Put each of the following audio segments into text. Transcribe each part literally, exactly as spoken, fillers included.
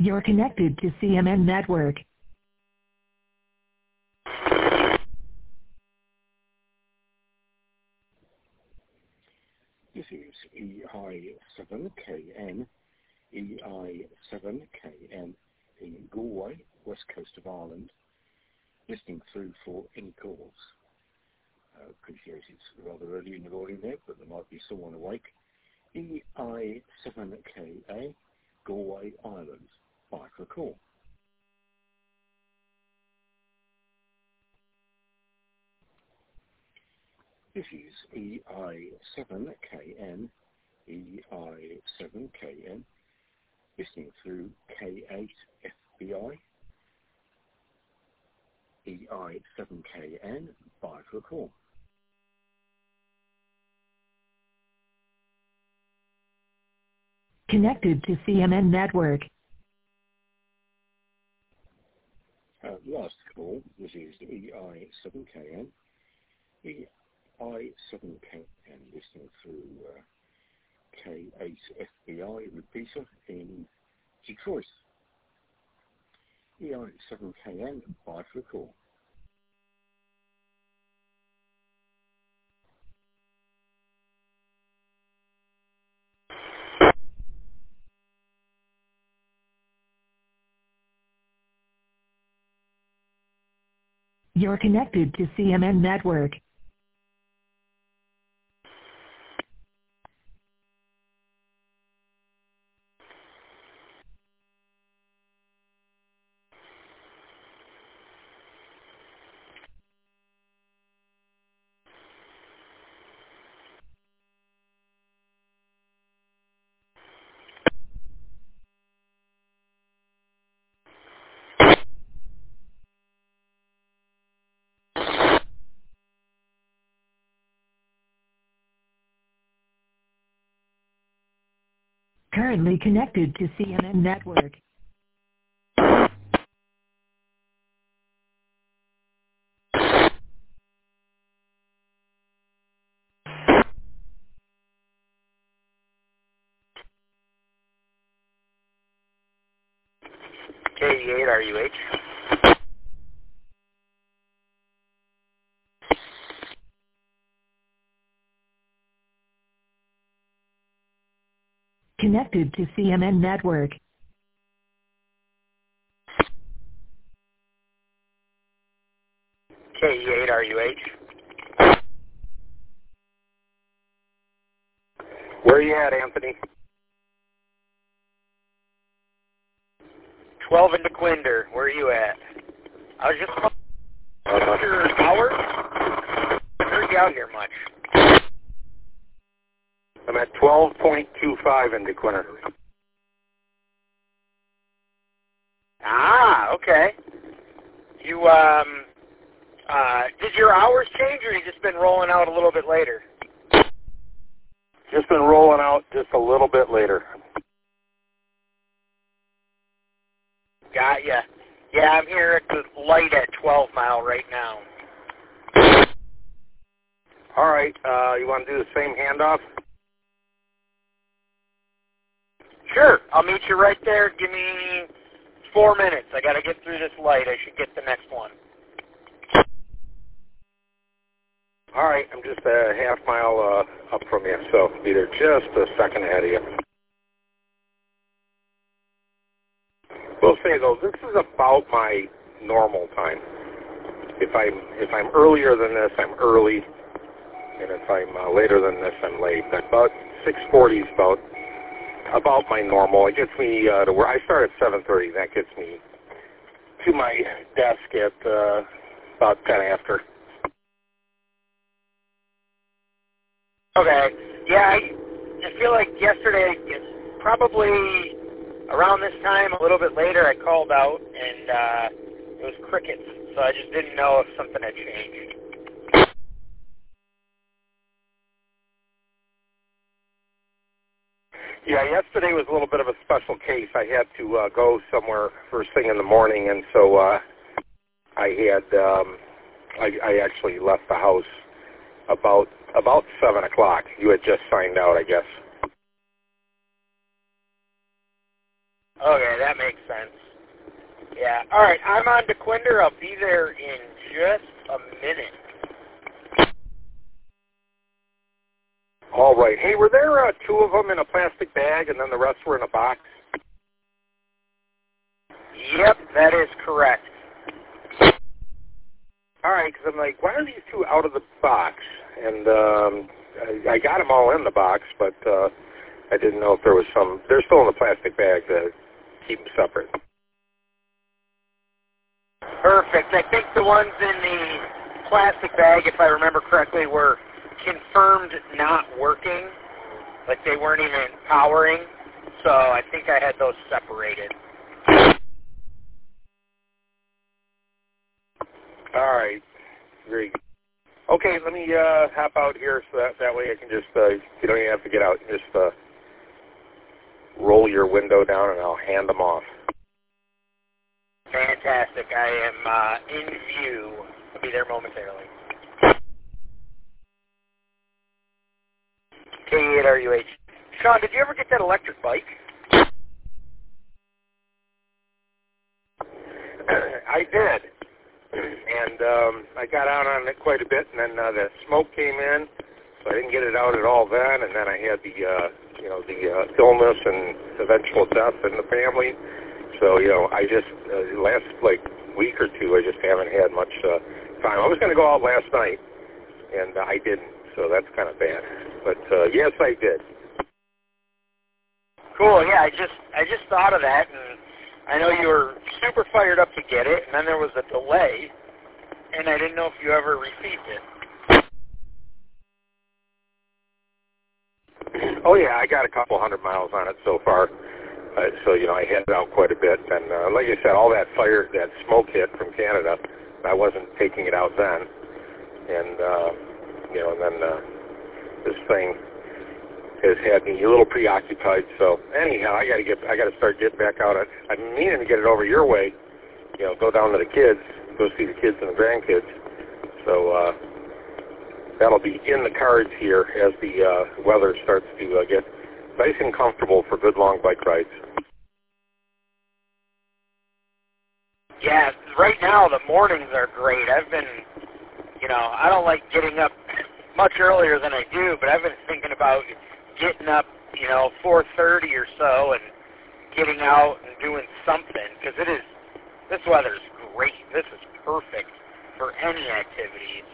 You're connected to C M N Network. This is E I seven K N, E I seven K N in Galway, west coast of Ireland, listening through for any calls. Uh, appreciate it's rather early in the morning there, but there might be someone awake. E I seven K A, Galway, Ireland. Bye for a call. This is E I seven K N, E I seven K N, listening through K eight F B I, E I seven K N, bye for a call. Connected to C M N Network. Uh, last call, this is E I seven K N, E I seven K N, listening through uh, K eight F B I repeater in Detroit. E I seven K N, bye for a call. You're connected to C M N Network. Currently connected to C M N Network. K eight R U H. Connected to C M N Network. K eight R U H. Where are you at, Anthony? twelve into Quinder. Where are you at? I was just calling your hours. I haven't heard you out here much. I'm at twelve point two five in DeQuinter. Ah, okay. You, um, uh, did your hours change, or you just been rolling out a little bit later? Just been rolling out just a little bit later. Got ya. Yeah, I'm here at the light at twelve mile right now. All right. Uh, you want to do the same handoff? Sure. I'll meet you right there. Give me four minutes. I got to get through this light. I should get the next one. All right. I'm just a half mile uh, up from you, so be there just a second ahead of you. We'll say though, this is about my normal time. If I'm if I'm earlier than this, I'm early, and if I'm uh, later than this, I'm late. But about six forty is about about my normal. It gets me uh, to where I start at seven thirty. That gets me to my desk at uh, about ten after. Okay. Yeah, I, I feel like yesterday, it's probably around this time, a little bit later, I called out, and uh, it was crickets, so I just didn't know if something had changed. Yeah, yesterday was a little bit of a special case. I had to uh, go somewhere first thing in the morning, and so uh, I had um, I, I actually left the house about about seven o'clock. You had just signed out, I guess. Okay, that makes sense. Yeah. All right, I'm on to Quinder. I'll be there in just a minute. All right. Hey, were there uh, two of them in a plastic bag and then the rest were in a box? Yep, that is correct. All right, because I'm like, why are these two out of the box? And um, I, I got them all in the box, but uh, I didn't know if there was some. They're still in the plastic bag to keep them separate. Perfect. I think the ones in the plastic bag, if I remember correctly, were confirmed not working. Like they weren't even powering. So I think I had those separated. All right. Very good. Okay, let me uh, hop out here so that, that way I can just, uh, you don't even have to get out. Just uh, roll your window down and I'll hand them off. Fantastic. I am uh, in view. I'll be there momentarily. K eight R U H. Sean, did you ever get that electric bike? I did. And um, I got out on it quite a bit, and then uh, the smoke came in, so I didn't get it out at all then. And then I had the, uh, you know, the uh, illness and eventual death in the family. So, you know, I just uh, last like week or two, I just haven't had much uh, time. I was going to go out last night, and uh, I didn't, so that's kind of bad. But uh, yes, I did. Cool. Yeah, I just I just thought of that, and I know you were super fired up to get it, and then there was a delay, and I didn't know if you ever received it. Oh, yeah, I got a couple hundred miles on it so far. Uh, so, you know, I headed out quite a bit. And uh, like I said, all that fire, that smoke hit from Canada, I wasn't taking it out then. And, uh, you know, and then uh, this thing has had me a little preoccupied. So anyhow, I got to get, I got to start getting back out. I'm meaning to get it over your way. You know, go down to the kids, go see the kids and the grandkids. So uh, that'll be in the cards here as the uh, weather starts to uh, get nice and comfortable for good long bike rides. Yeah, right now the mornings are great. I've been, you know, I don't like getting up much earlier than I do, but I've been thinking about getting up, you know, four thirty or so and getting out and doing something, because it is, this weather's great. This is perfect for any activities.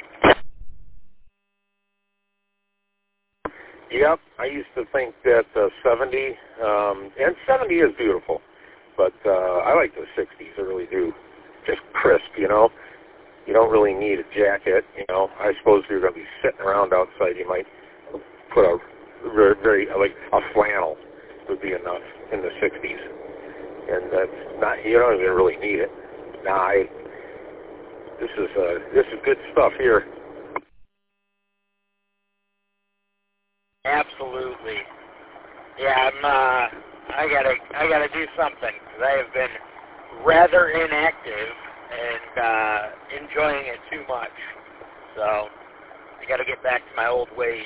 Yep, I used to think that uh, seventy, um, and seventy is beautiful, but uh, I like the sixties, I really do. Just crisp, you know. You don't really need a jacket, you know. I suppose if you're going to be sitting around outside, you might put a very, very, like a flannel would be enough in the sixties. And that's not, you don't even really need it. Nah, I, this is, uh, this is good stuff here. Absolutely. Yeah, I'm, uh, I gotta, I gotta do something, because I have been rather inactive and, uh, enjoying it too much. So, I gotta get back to my old ways.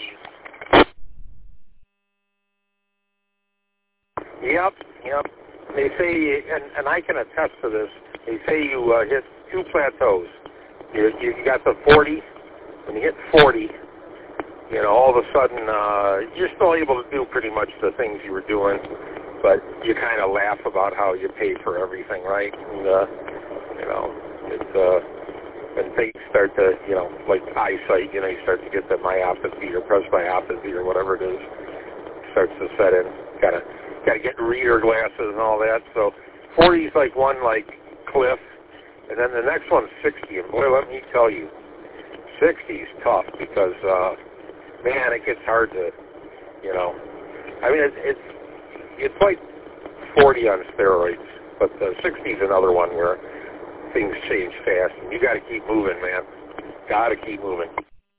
Yep, yep. They say, and, and I can attest to this, they say you uh, hit two plateaus. You, you got the forty, when you hit forty, you know, all of a sudden, uh, you're still able to do pretty much the things you were doing, but you kind of laugh about how you pay for everything, right? And, uh, you know, it's, uh, when things start to, you know, like eyesight, you know, you start to get the myopathy or presbyopathy or whatever it is, starts to set in. Gotta, gotta get reader glasses and all that. So forty is like one, like, cliff, and then the next one's sixty, and boy, let me tell you, sixty is tough because, uh, man, it gets hard to, you know, I mean, it's it's, it's like forty on steroids, but the sixty is another one where things change fast, and you got to keep moving, man. Got to keep moving.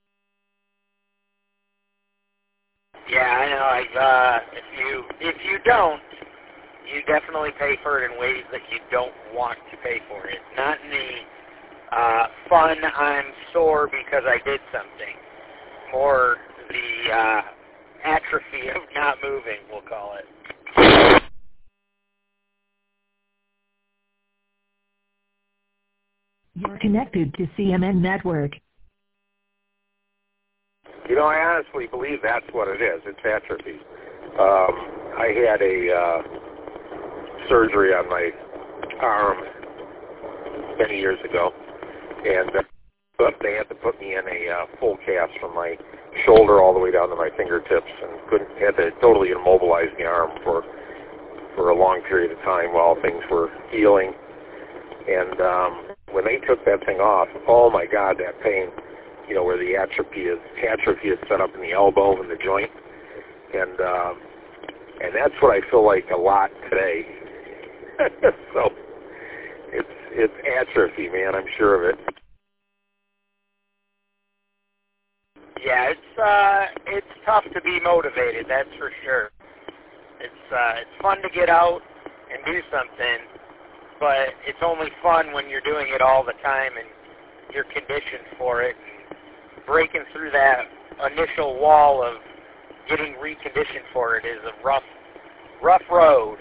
Yeah, I know. I've, uh, if you if you don't, you definitely pay for it in ways that you don't want to pay for it. Not in the uh, fun, I'm sore because I did something. More the uh, atrophy of not moving, we'll call it. connected to C M N Network. You know, I honestly believe that's what it is. It's atrophy. Um, I had a uh, surgery on my arm many years ago, and uh, but they had to put me in a uh, full cast from my shoulder all the way down to my fingertips, and couldn't had to totally immobilize the arm for for a long period of time while things were healing. And um, when they took that thing off, oh my God, that pain! You know, where the atrophy is atrophy is set up in the elbow and the joint, and um, and that's what I feel like a lot today. So it's it's atrophy, man. I'm sure of it. Yeah, it's uh, it's tough to be motivated. That's for sure. It's uh, it's fun to get out and do something, but it's only fun when you're doing it all the time and you're conditioned for it. Breaking through that initial wall of getting reconditioned for it is a rough, rough road.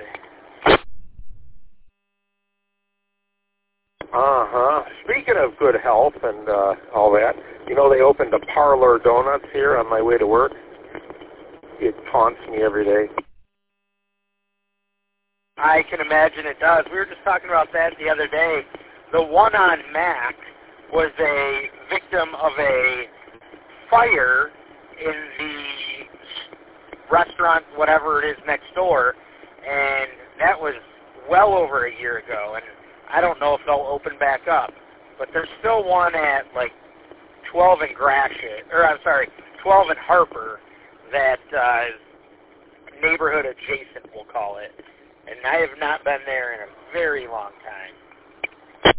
Uh-huh. Speaking of good health and uh, all that, you know, they opened a Parlor Donuts here on my way to work. It taunts me every day. I can imagine it does. We were just talking about that the other day. The one on Mac was a victim of a fire in the restaurant, whatever it is, next door, and that was well over a year ago, and I don't know if they'll open back up. But there's still one at, like, twelve and Gratiot, or I'm sorry, twelve and Harper, that uh, is neighborhood adjacent, we'll call it. And I have not been there in a very long time.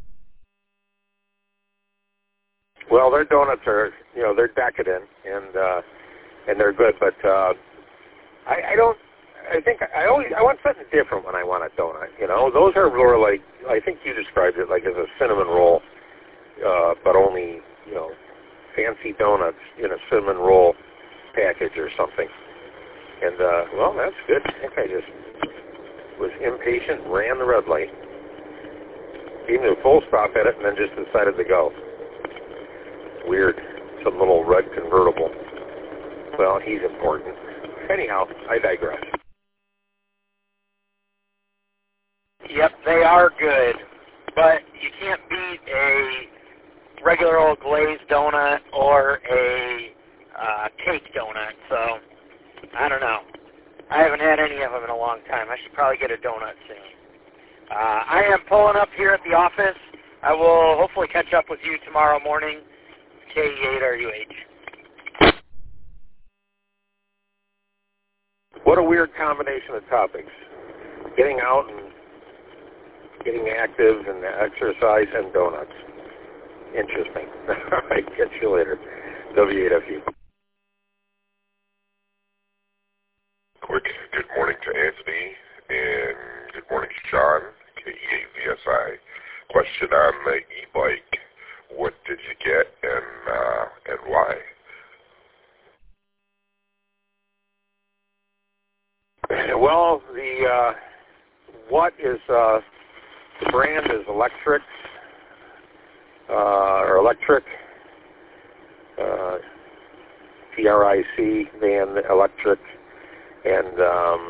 Well, their donuts are, you know, they're decadent and uh, and they're good, but uh, I, I don't. I think I always I want something different when I want a donut. You know, those are more like, I think you described it like as a cinnamon roll, uh, but only, you know, fancy donuts in a cinnamon roll package or something. And uh, well, that's good. I think I just was impatient, ran the red light, gave me a full stop at it, and then just decided to go. Weird, some little red convertible. Well, he's important. Anyhow, I digress. Yep, they are good, but you can't beat a regular old glazed donut or a uh, cake donut, so I don't know. I haven't had any of them in a long time. I should probably get a donut soon. Uh, I am pulling up here at the office. I will hopefully catch up with you tomorrow morning. K E eight R U H. What a weird combination of topics. Getting out and getting active and exercise and donuts. Interesting. All right, catch you later. W eight F U. Quick good morning to Anthony and good morning to John, K E eight V S I. Question on the e-bike. What did you get and uh, and why? Well, the uh, what is uh, the brand is Electric uh, or Electric uh, T R I C Van Electric and um,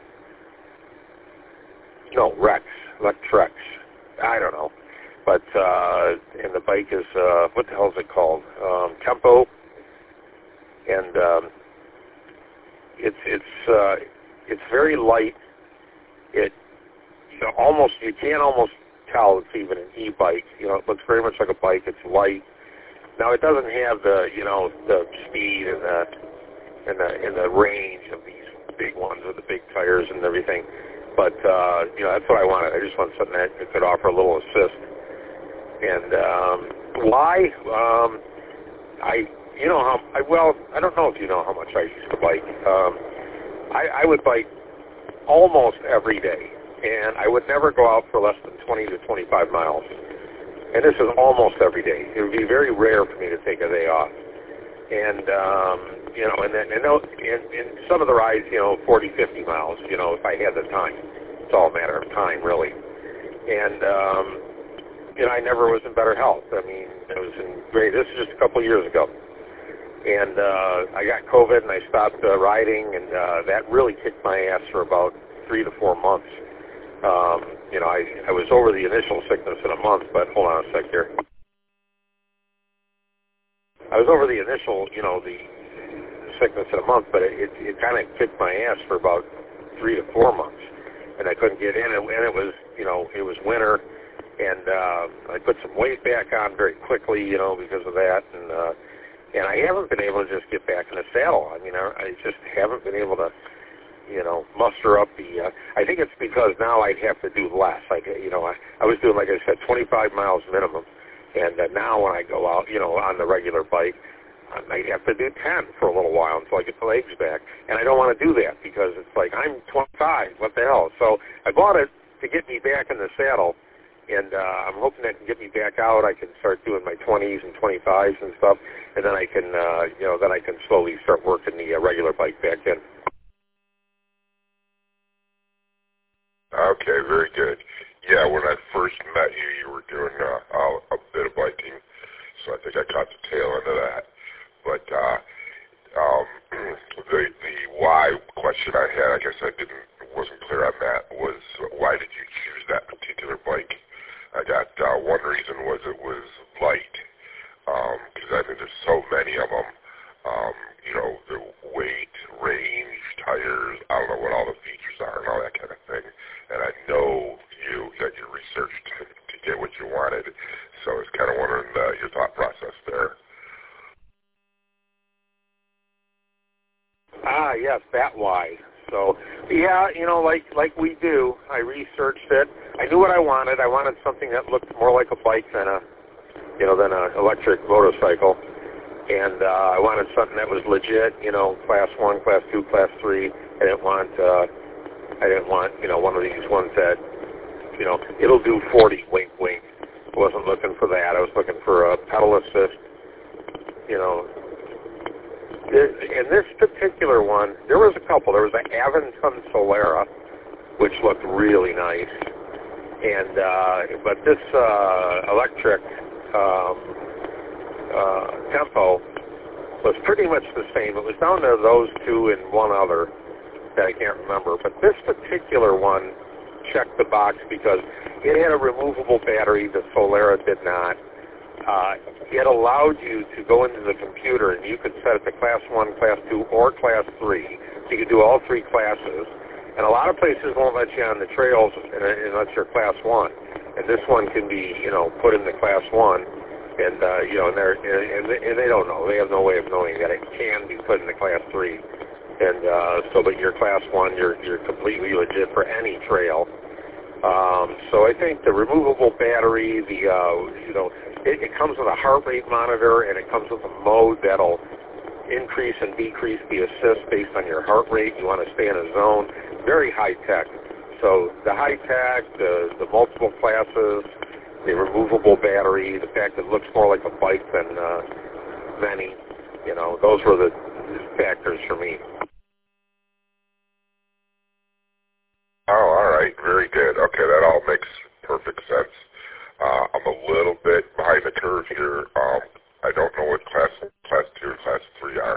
no Rex Electrex. I don't know. But, uh, and the bike is, uh, what the hell is it called? Um, Tempo. And, um, it's, it's, uh, it's very light. It, you know, almost, you can't almost tell it's even an e-bike. You know, it looks very much like a bike. It's light. Now, it doesn't have the, you know, the speed and the, and the, and the range of these big ones with the big tires and everything. But, uh, you know, that's what I wanted. I just want something that could offer a little assist. And um, why? Um, I, you know how, I, well, I don't know if you know how much I used to bike. Um, I, I would bike almost every day, and I would never go out for less than twenty to twenty-five miles. And this is almost every day. It would be very rare for me to take a day off. And, um, you know, and then, and, and, and some of the rides, you know, forty, fifty miles, you know, if I had the time. It's all a matter of time, really. And, um, and I never was in better health. I mean, I was in great. This is just a couple of years ago. And uh, I got COVID, and I stopped uh, riding, and uh, that really kicked my ass for about three to four months. Um, you know, I, I was over the initial sickness in a month, but hold on a sec here. I was over the initial, you know, the sickness in a month, but it, it, it kind of kicked my ass for about three to four months, and I couldn't get in, and, and it was, you know, it was winter, and uh, I put some weight back on very quickly, you know, because of that, and uh, and I haven't been able to just get back in the saddle. I mean, I, I just haven't been able to, you know, muster up the, uh, I think it's because now I'd have to do less. Like, you know, I, I was doing, like I said, twenty-five miles minimum, and uh, now when I go out, you know, on the regular bike, I might have to do ten for a little while until I get the legs back. And I don't want to do that because it's like, I'm twenty-five, what the hell? So I bought it to get me back in the saddle, and uh, I'm hoping that can get me back out. I can start doing my twenties and twenty-fives and stuff, and then I can, uh, you know, then I can slowly start working the uh, regular bike back in. Okay, very good. Yeah, when I first met you, you were doing uh, a, a bit of biking, so I think I caught the tail end of that. But uh, um, the the why question I had, I guess I didn't wasn't clear on that, was why did you choose that particular bike? I got uh, one reason was it was light, because um, I think there's so many of them. Um, you know, the weight, range, tires, I don't know what all the features are and all that kind of thing. And I know you got your research to, to get what you wanted, so I was kind of wondering uh, your thought process there. Ah, yes, that why. So, yeah, you know, like like we do, I researched it. I knew what I wanted. I wanted something that looked more like a bike than a, you know, than an electric motorcycle. And uh, I wanted something that was legit, you know, class one, class two, class three. I didn't want, uh, I didn't want, you know, one of these ones that, you know, it'll do forty, wink, wink. I wasn't looking for that. I was looking for a pedal assist, you know. In this particular one, there was a couple. There was an Aventon Solera, which looked really nice, and uh, but this uh, electric um, uh, Tempo was pretty much the same. It was down to those two and one other that I can't remember. But this particular one checked the box because it had a removable battery. The Solera did not. Uh, it allowed you to go into the computer and you could set it to class one, class two, or class three. So you could do all three classes. And a lot of places won't let you on the trails unless you're class one. And this one can be, you know, put into class one. And, uh, you know, and, they're, and, they, and they don't know. They have no way of knowing that it can be put into class three. And uh, so, but you're class one, you're, you're completely legit for any trail. Um, so I think the removable battery, the, uh, you know, it, it comes with a heart rate monitor, and it comes with a mode that'll increase and decrease the assist based on your heart rate. You want to stay in a zone. Very high tech. So the high tech, the, the multiple classes, the removable battery, the fact that it looks more like a bike than uh, many, you know, those were the factors for me. Oh, all right. Very good. Okay, that all makes perfect sense. Uh, I'm a little bit behind the curve here. Um, I don't know what class class two or class three are.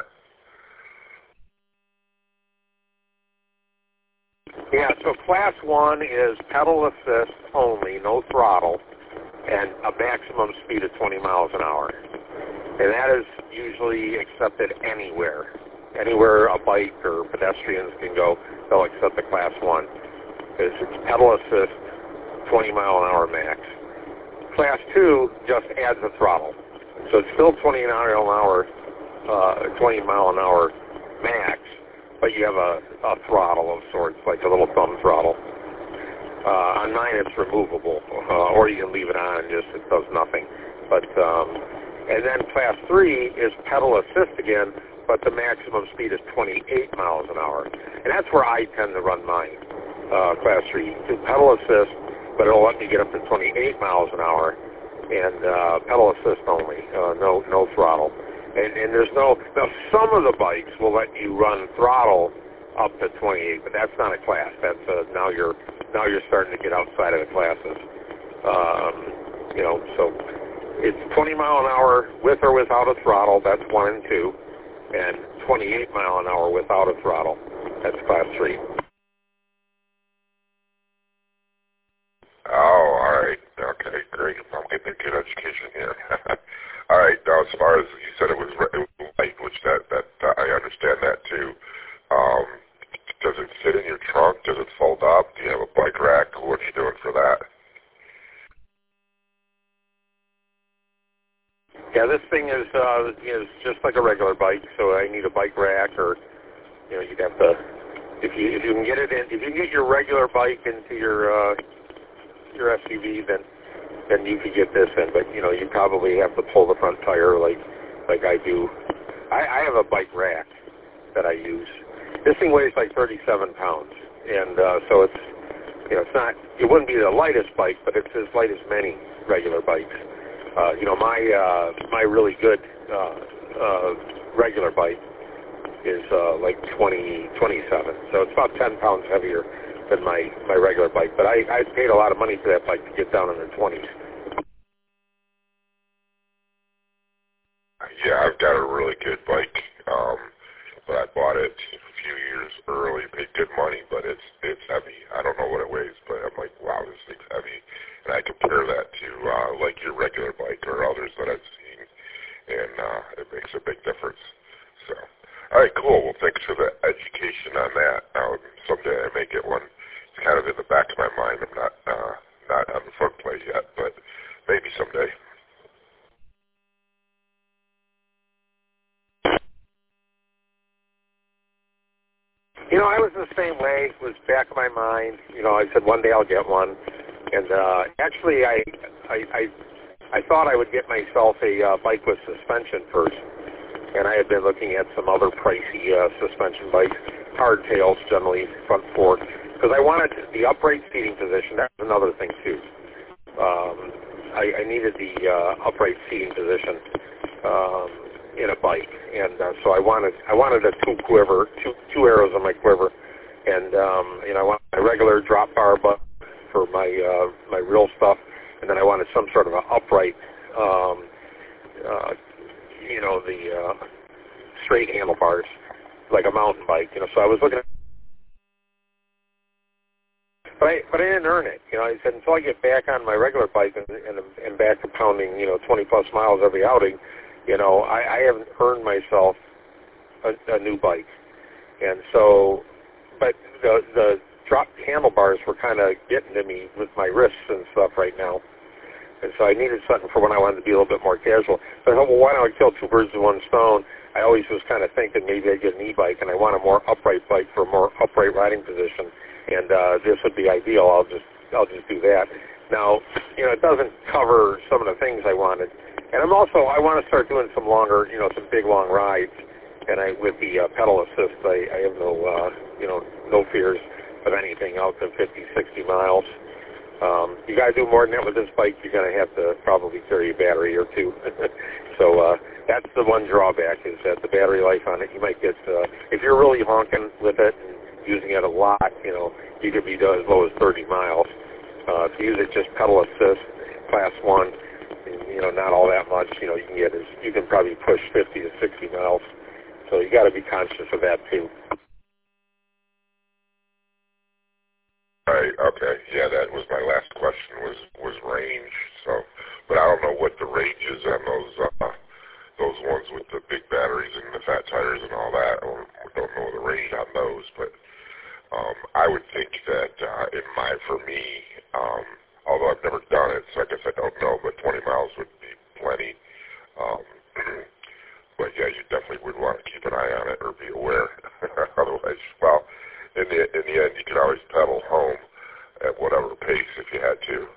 Yeah, so class one is pedal assist only, no throttle, and a maximum speed of twenty miles an hour. And that is usually accepted anywhere. Anywhere a bike or pedestrians can go, they'll accept the class one. It's, it's pedal assist, twenty mile an hour max. Class two just adds a throttle. So it's still twenty mile an hour, uh, twenty mile an hour max, but you have a, a throttle of sorts, like a little thumb throttle. Uh, on mine, it's removable, uh, or you can leave it on and just it does nothing. But um, and then class three is pedal assist again, but the maximum speed is twenty-eight miles an hour, and that's where I tend to run mine. Uh, class three, do pedal assist, but it'll let me get up to twenty-eight miles an hour, and uh, pedal assist only, uh, no no throttle. And, and there's no, now some of the bikes will let you run throttle up to twenty-eight, but that's not a class. That's uh, now you're now you're starting to get outside of the classes. Um, You know, so it's twenty mile an hour with or without a throttle. That's one and two, and twenty-eight mile an hour without a throttle. That's class three. Oh, all right. Okay, great. I'm getting a good education here. All right. Now, as far as you said, it was, it was light, which that that uh, I understand that too. Um, does it fit in your trunk? Does it fold up? Do you have a bike rack? What are you doing for that? Yeah, this thing is uh, is just like a regular bike, so I need a bike rack, or you know, you'd have to if you if you can get it in, if you can get your regular bike into your uh, your S U V, then then you could get this in. But you know, you probably have to pull the front tire like like I do. I, I have a bike rack that I use. This thing weighs like thirty-seven pounds, and uh, so it's you know it's not it wouldn't be the lightest bike, but it's as light as many regular bikes. Uh, you know, my uh, my really good uh, uh, regular bike is uh, like twenty, twenty-seven, so it's about ten pounds heavier than my, my regular bike. But I, I paid a lot of money for that bike to get down in the twenties. Yeah, I've got a really good bike, um, but I bought it a few years early. Paid good money, but it's it's heavy. I don't know what it weighs, but I'm like, wow, this thing's heavy. And I compare that to uh, like your regular bike or others that I've seen, and uh, it makes a big difference. So, all right, cool. Well, thanks for the education on that. Um, someday I may get one. It's kind of in the back of my mind. I'm not uh, not on the front plate yet, but maybe someday. You know, I was the same way. It was back of my mind. You know, I said one day I'll get one. And uh, actually, I, I I I thought I would get myself a uh, bike with suspension first. And I had been looking at some other pricey uh, suspension bikes, hardtails generally, front fork, because I wanted the upright seating position. That was another thing too. Um, I, I needed the uh, upright seating position um, in a bike, and uh, so I wanted I wanted a two quiver, two two arrows on my quiver, and um, you know I wanted my regular drop bar button for my uh, my real stuff, and then I wanted some sort of an upright, um, uh, you know, the uh, straight handlebars, like a mountain bike. You know, so I was looking at. But I, but I didn't earn it. You know, I said until I get back on my regular bike and, and, and back to pounding, you know, twenty plus miles every outing, you know, I, I haven't earned myself a, a new bike. And so, but the the drop handlebars were kind of getting to me with my wrists and stuff right now. And so I needed something for when I wanted to be a little bit more casual. So I thought, well, why don't I kill two birds with one stone? I always was kind of thinking maybe I'd get an e-bike, and I want a more upright bike for a more upright riding position. And uh, this would be ideal. I'll just I'll just do that. Now, you know, it doesn't cover some of the things I wanted, and I'm also I want to start doing some longer, you know, some big long rides. And I with the uh, pedal assist, I, I have no uh, you know no fears of anything out to fifty, sixty miles. Um, you got to do more than that with this bike. You're going to have to probably carry a battery or two. so uh, that's the one drawback is that the battery life on it. You might get uh, if you're really honking with it. Using it a lot, you know, you could be as low as thirty miles. Uh, if you use it just pedal assist, class one, you know, not all that much, you know, you can get, you can probably push fifty to sixty miles. So you got to be conscious of that too. Right, okay. Yeah, that was my last question was, was range. So, but I don't know what the range is on those, uh, those ones with the big batteries and the fat tires and all that. I don't know the range on those, but Um, I would think that uh, in my, for me, um, although I've never done it, so I guess I don't know, but twenty miles would be plenty. Um, but yeah, you definitely would want to keep an eye on it or be aware. Otherwise, well, in the in the end, you could always pedal home at whatever pace if you had to.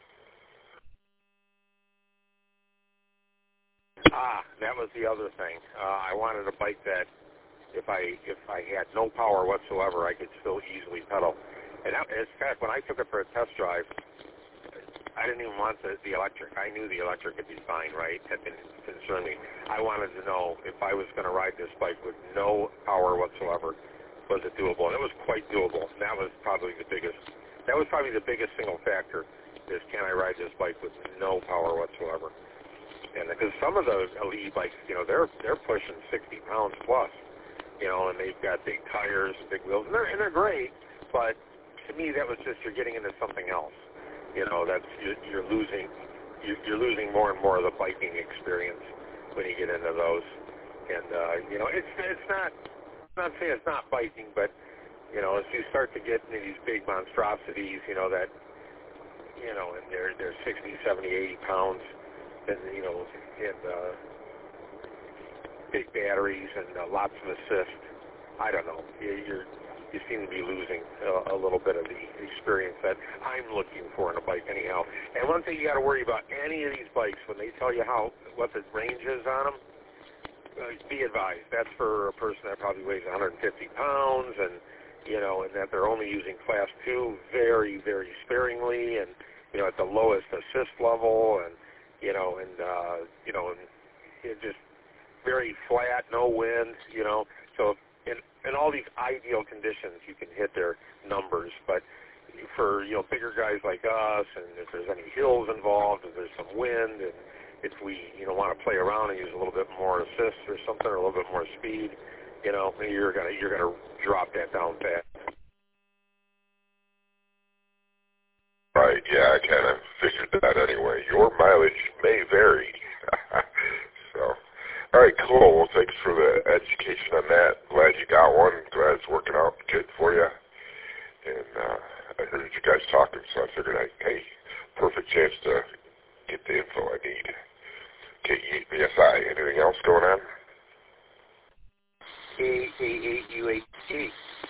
Ah, that was the other thing. Uh, I wanted a bike that. If I if I had no power whatsoever, I could still easily pedal. And that, in fact, when I took it for a test drive, I didn't even want the, the electric. I knew the electric would be fine, right? That didn't concern me. I wanted to know if I was going to ride this bike with no power whatsoever, was it doable? And it was quite doable. And that was probably the biggest. That was probably the biggest single factor is can I ride this bike with no power whatsoever? And because some of those e-bikes, you know, they're they're pushing sixty pounds plus, you know, and they've got big tires and big wheels, and they're and they're great. But to me, that was just you're getting into something else. You know, that's you're, you're losing you're, you're losing more and more of the biking experience when you get into those. And uh, you know, it's it's not I'm not saying it's not biking, but you know, as you start to get into these big monstrosities, you know that you know, and they're they're sixty, seventy, eighty pounds. And, you know, and uh, big batteries and uh, lots of assist. I don't know. You, you're, you seem to be losing a, a little bit of the experience that I'm looking for in a bike anyhow. And one thing you got to worry about any of these bikes, when they tell you how what the range is on them, uh, be advised. That's for a person that probably weighs one hundred fifty pounds and, you know, and that they're only using class two very, very sparingly and, you know, at the lowest assist level and, you know, and, uh, you know, and it just very flat, no wind, you know. So in, in all these ideal conditions, you can hit their numbers. But for, you know, bigger guys like us, and if there's any hills involved, if there's some wind, and if we, you know, want to play around and use a little bit more assist or something, or a little bit more speed, you know, you're gonna you're gonna drop that down fast. Right, yeah, I kind of figured that anyway. Your mileage may vary. So, all right, cool. Well, thanks for the education on that. Glad you got one. Glad it's working out good for you. And uh, I heard you guys talking, so I figured, I, hey, perfect chance to get the info I need. K E eight B S I, anything else going on? K A eight U H T.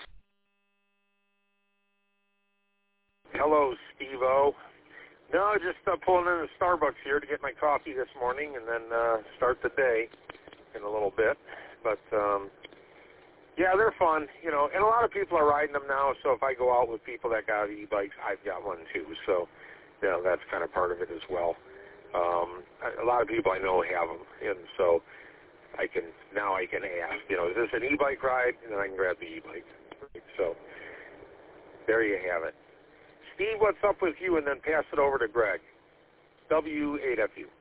Hello, Steve-O. No, just uh, pulling in the Starbucks here to get my coffee this morning and then uh, start the day in a little bit. But, um, yeah, they're fun, you know, and a lot of people are riding them now, so if I go out with people that got e-bikes, I've got one too. So, you know, that's kind of part of it as well. Um, a lot of people I know have them, and so I can, now I can ask, you know, is this an e-bike ride? And then I can grab the e-bike. So, there you have it. Steve, what's up with you? And then pass it over to Greg. W eight F U.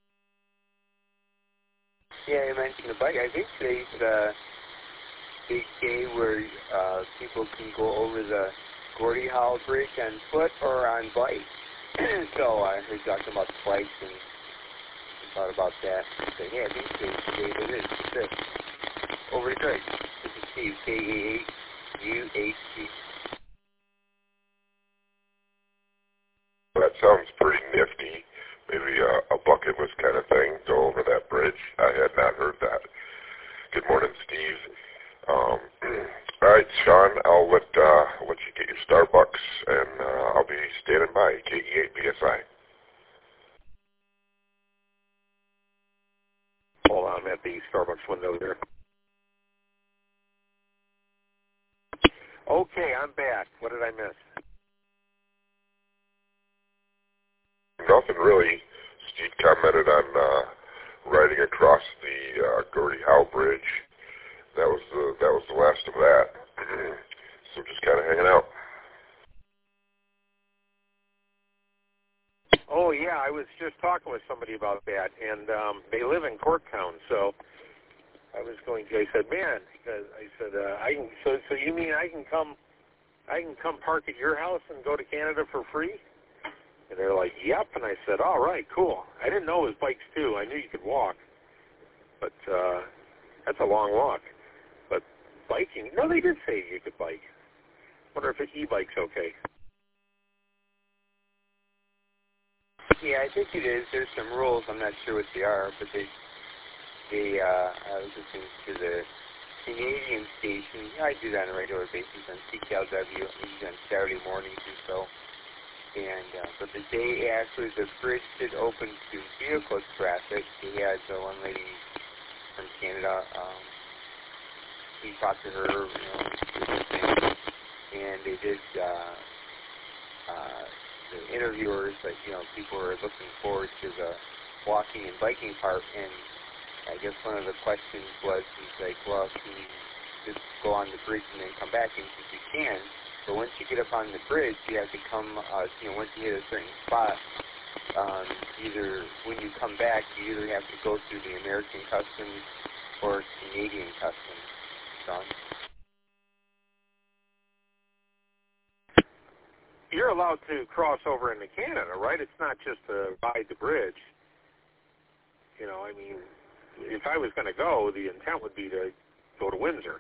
Yeah, you mentioned the bike. I think today's the big day where uh, people can go over the Gordie Howe Bridge on foot or on bike. So I heard you talking about the bikes and thought about that. So, yeah, I think today's the day that it is. That's it. Over to Greg. This is Steve, K A eight U H T. That sounds pretty nifty. Maybe a, a bucket list kind of thing, go over that bridge. I had not heard that. Good morning, Steve. Um, all right, Sean, I'll let, uh, let you get your Starbucks, and uh, I'll be standing by, K E eight B S I. Hold on, I'm at the Starbucks window there. Okay, I'm back. What did I miss? Nothing really. Steve commented on uh, riding across the uh, Gordie Howe Bridge. That was the that was the last of that. So just kind of hanging out. Oh yeah, I was just talking with somebody about that, and um, they live in Corktown. So I was going to. I said, man, I said, uh, I can. So so you mean I can come? I can come park at your house and go to Canada for free? And they're like, yep. And I said, all right, cool. I didn't know it was bikes, too. I knew you could walk. But uh, that's a long walk. But biking, no, they did say you could bike. Wonder if an e-bike's okay. Yeah, I think it is. There's some rules. I'm not sure what they are, but they, they uh, I was listening to the Canadian station. Yeah, I do that on a regular basis on C K L W, usually on Saturday mornings or so. And uh, but the day actually the bridge did open to vehicle traffic, he had uh, one lady from Canada. Um, he talked to her, you know, and they did. Uh, uh, the interviewers, like you know, people were looking forward to the walking and biking part. And I guess one of the questions was, he's like, well, can you just go on the bridge and then come back? And he said, you can. But once you get up on the bridge, you have to come, uh, you know, once you hit a certain spot, um, either when you come back, you either have to go through the American Customs or Canadian Customs. Sean? You're allowed to cross over into Canada, right? It's not just to ride the bridge. You know, I mean, if I was going to go, the intent would be to go to Windsor.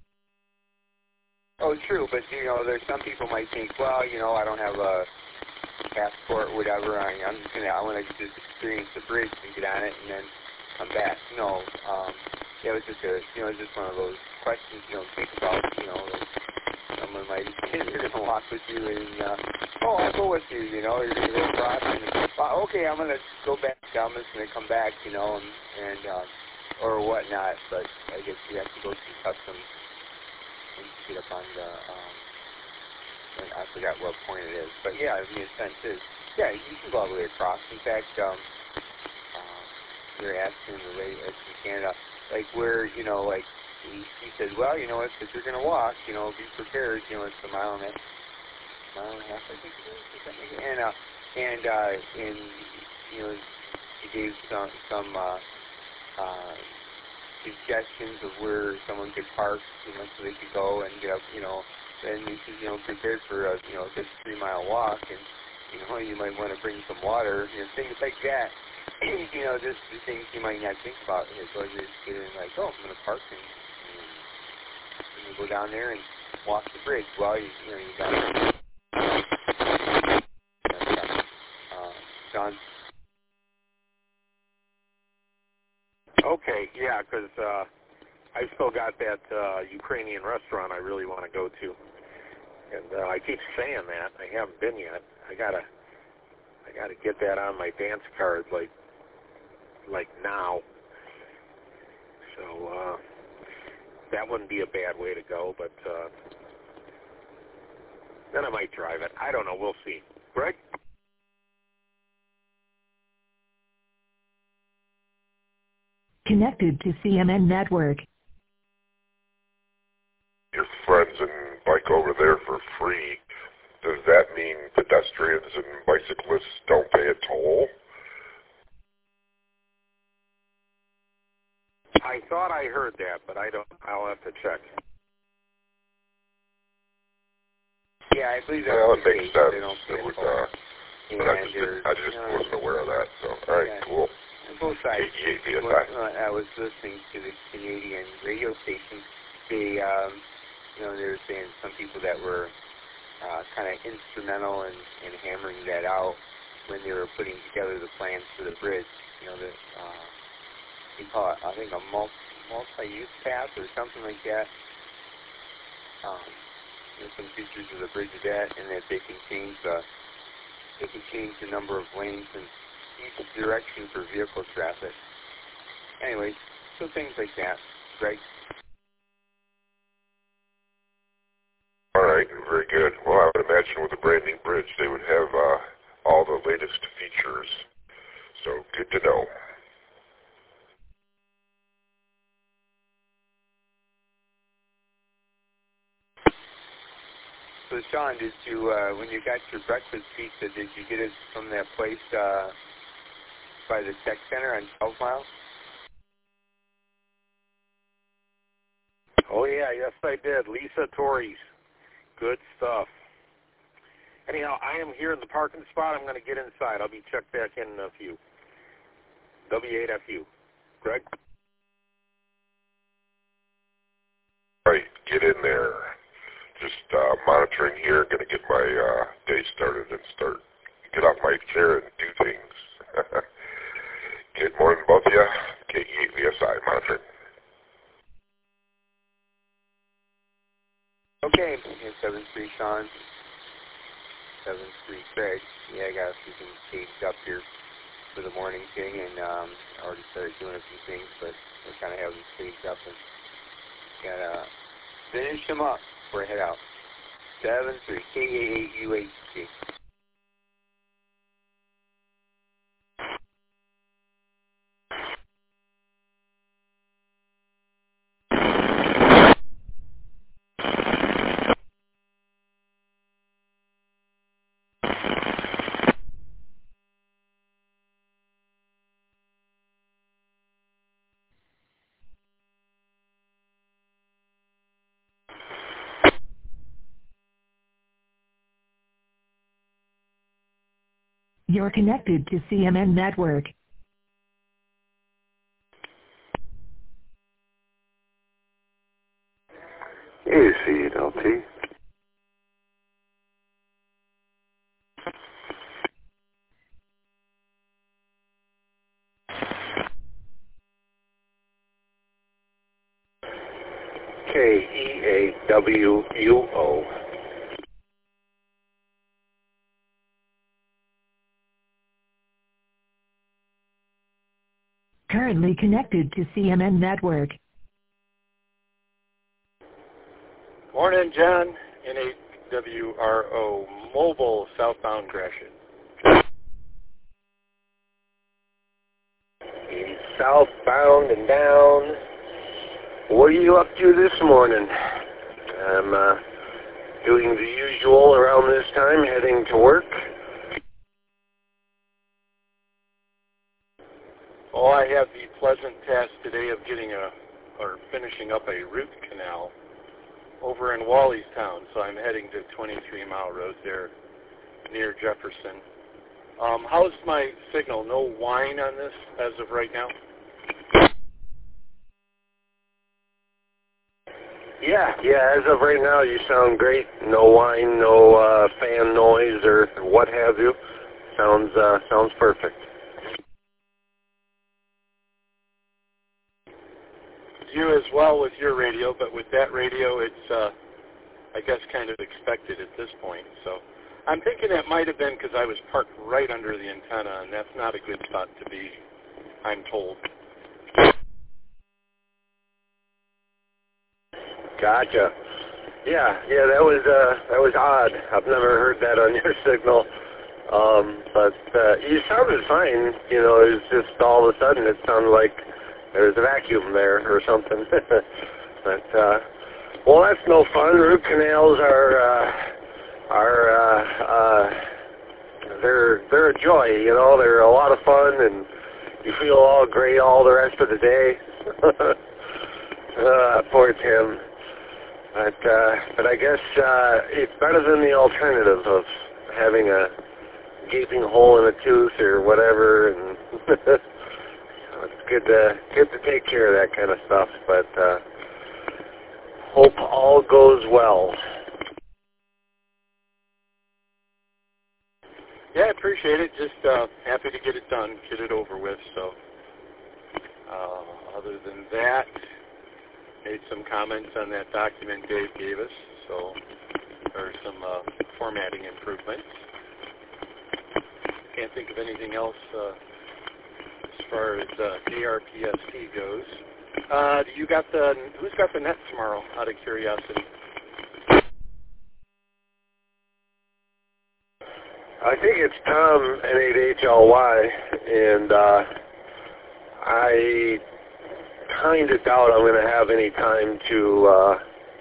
Oh, true, but, you know, there's some people might think, well, you know, I don't have a passport or whatever. I, I'm just going to, I want to just experience the bridge and get on it and then come back. No, um, yeah, it was just a, you know, it was just one of those questions you don't think about, you know, like someone might say they're going to walk with you and, uh, oh, I'll go with you, you know, you're going to go across and, well, okay, I'm going to go back, I'm just going to come back, you know, and, and uh, or whatnot, but I guess you have to go through customs and get up on the, um, and I forgot what point it is, but yeah, the intent is, yeah, you can go all the way across. In fact, um, uh, you're asking the lady in Canada, like where, you know, like he, he said, well, you know, if, if you're going to walk, you know, be prepared, you know, it's a mile and a mile and a half, I think it is, and, uh, and, uh, and, you know, he gave some, some, uh, uh, suggestions of where someone could park, you know, so they could go and get up, you know, and he says, you know, prepared for a, you know, a good three-mile walk, and, you know, you might want to bring some water, you know, things like that. You know, just the things you might not think about. You know, so you're just getting like, oh, I'm going to park and, and you go down there and walk the bridge. Well, you, you know, you got to, uh, John. Okay, yeah, because uh, I still got that uh, Ukrainian restaurant I really want to go to, and uh, I keep saying that I haven't been yet. I gotta, I gotta get that on my dance card, like, like now. So uh, that wouldn't be a bad way to go, but uh, then I might drive it. I don't know. We'll see. Greg? Connected to C M N Network. Your friends and bike over there for free. Does that mean pedestrians and bicyclists don't pay a toll? I thought I heard that, but I don't. I'll have to check. Yeah, I believe that's well, the it makes case. sense. They don't pay It would, a toll. uh, but I And just, didn't, I just you know, wasn't aware of that. So, all right, yeah. cool. Both sides. K E A V S Was, I. uh, I was listening to the Canadian radio station. They, um, you know, they were saying some people that were uh, kind of instrumental in, in hammering that out when they were putting together the plans for the bridge. You know, the uh, they call it, I think, a multi, multi-use path or something like that. Um, there's some features of the bridge of that, and that they can change the they can change the number of lanes and each direction for vehicle traffic. Anyways, so things like that. Greg? All right, very good. Well, I would imagine with a brand new bridge, they would have uh, all the latest features. So good to know. So, Sean, did you, uh, when you got your breakfast pizza, did you get it from that place uh, by the tech center on twelve mile? Oh, yeah, yes, I did. Lisa Torres. Good stuff. Anyhow, I am here in the parking spot. I'm going to get inside. I'll be checked back in a few. W eight F U. Greg? All right, get in there. Just uh, monitoring here. Going to get my uh, day started and start, get off my chair and do things. Good morning, both of you. K E eight V S I, monitoring. Okay, seven three Sean. seven three Craig. Yeah, I got a few things caged up here for the morning thing, and um, I already started doing a few things, but we're kind of having them caged up and got to finish them up before I head out. seven three K A eight U H C. You're connected to C M N Network. A C L T. K E A W U O. Currently connected to C M N Network. Morning, John. N A W R O, mobile southbound Gratiot. He's southbound and down. What are you up to this morning? I'm uh, doing the usual around this time, heading to work. Oh, I have the pleasant task today of getting a, or finishing up a root canal over in Wallystown, so I'm heading to twenty-three Mile Road there near Jefferson. Um, how's my signal? No whine on this as of right now? Yeah, yeah, as of right now you sound great. No whine, no uh, fan noise or what have you. Sounds, uh, sounds perfect. You as well with your radio, but with that radio it's, uh, I guess, kind of expected at this point. So I'm thinking it might have been because I was parked right under the antenna, and that's not a good spot to be, I'm told. Gotcha. Yeah, yeah, that was uh, that was odd. I've never heard that on your signal. Um, but uh, you sounded fine. You know, it was just all of a sudden it sounded like there was a vacuum there or something. But uh, well, that's no fun. Root canals are uh, are uh, uh, they're they're a joy. You know, they're a lot of fun, and you feel all great all the rest of the day. uh, poor Tim. But, uh, but I guess uh, it's better than the alternative of having a gaping hole in a tooth or whatever. And it's good to good to take care of that kind of stuff. But uh, hope all goes well. Yeah, I appreciate it. Just uh, happy to get it done, get it over with. So uh, other than that, made some comments on that document Dave gave us, so there are some uh, formatting improvements. Can't think of anything else uh, as far as uh, A R P S C goes. Uh, do you got the, who's got the net tomorrow, out of curiosity? I think it's Tom, N eight H L Y, and uh, I kind of doubt I'm going to have any time to, uh,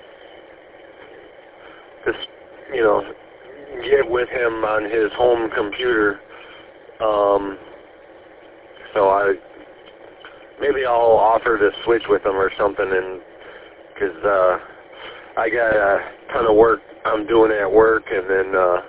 just, you know, get with him on his home computer. Um, so I, maybe I'll offer to switch with him or something, and because uh, I got a ton of work I'm doing at work, and then uh,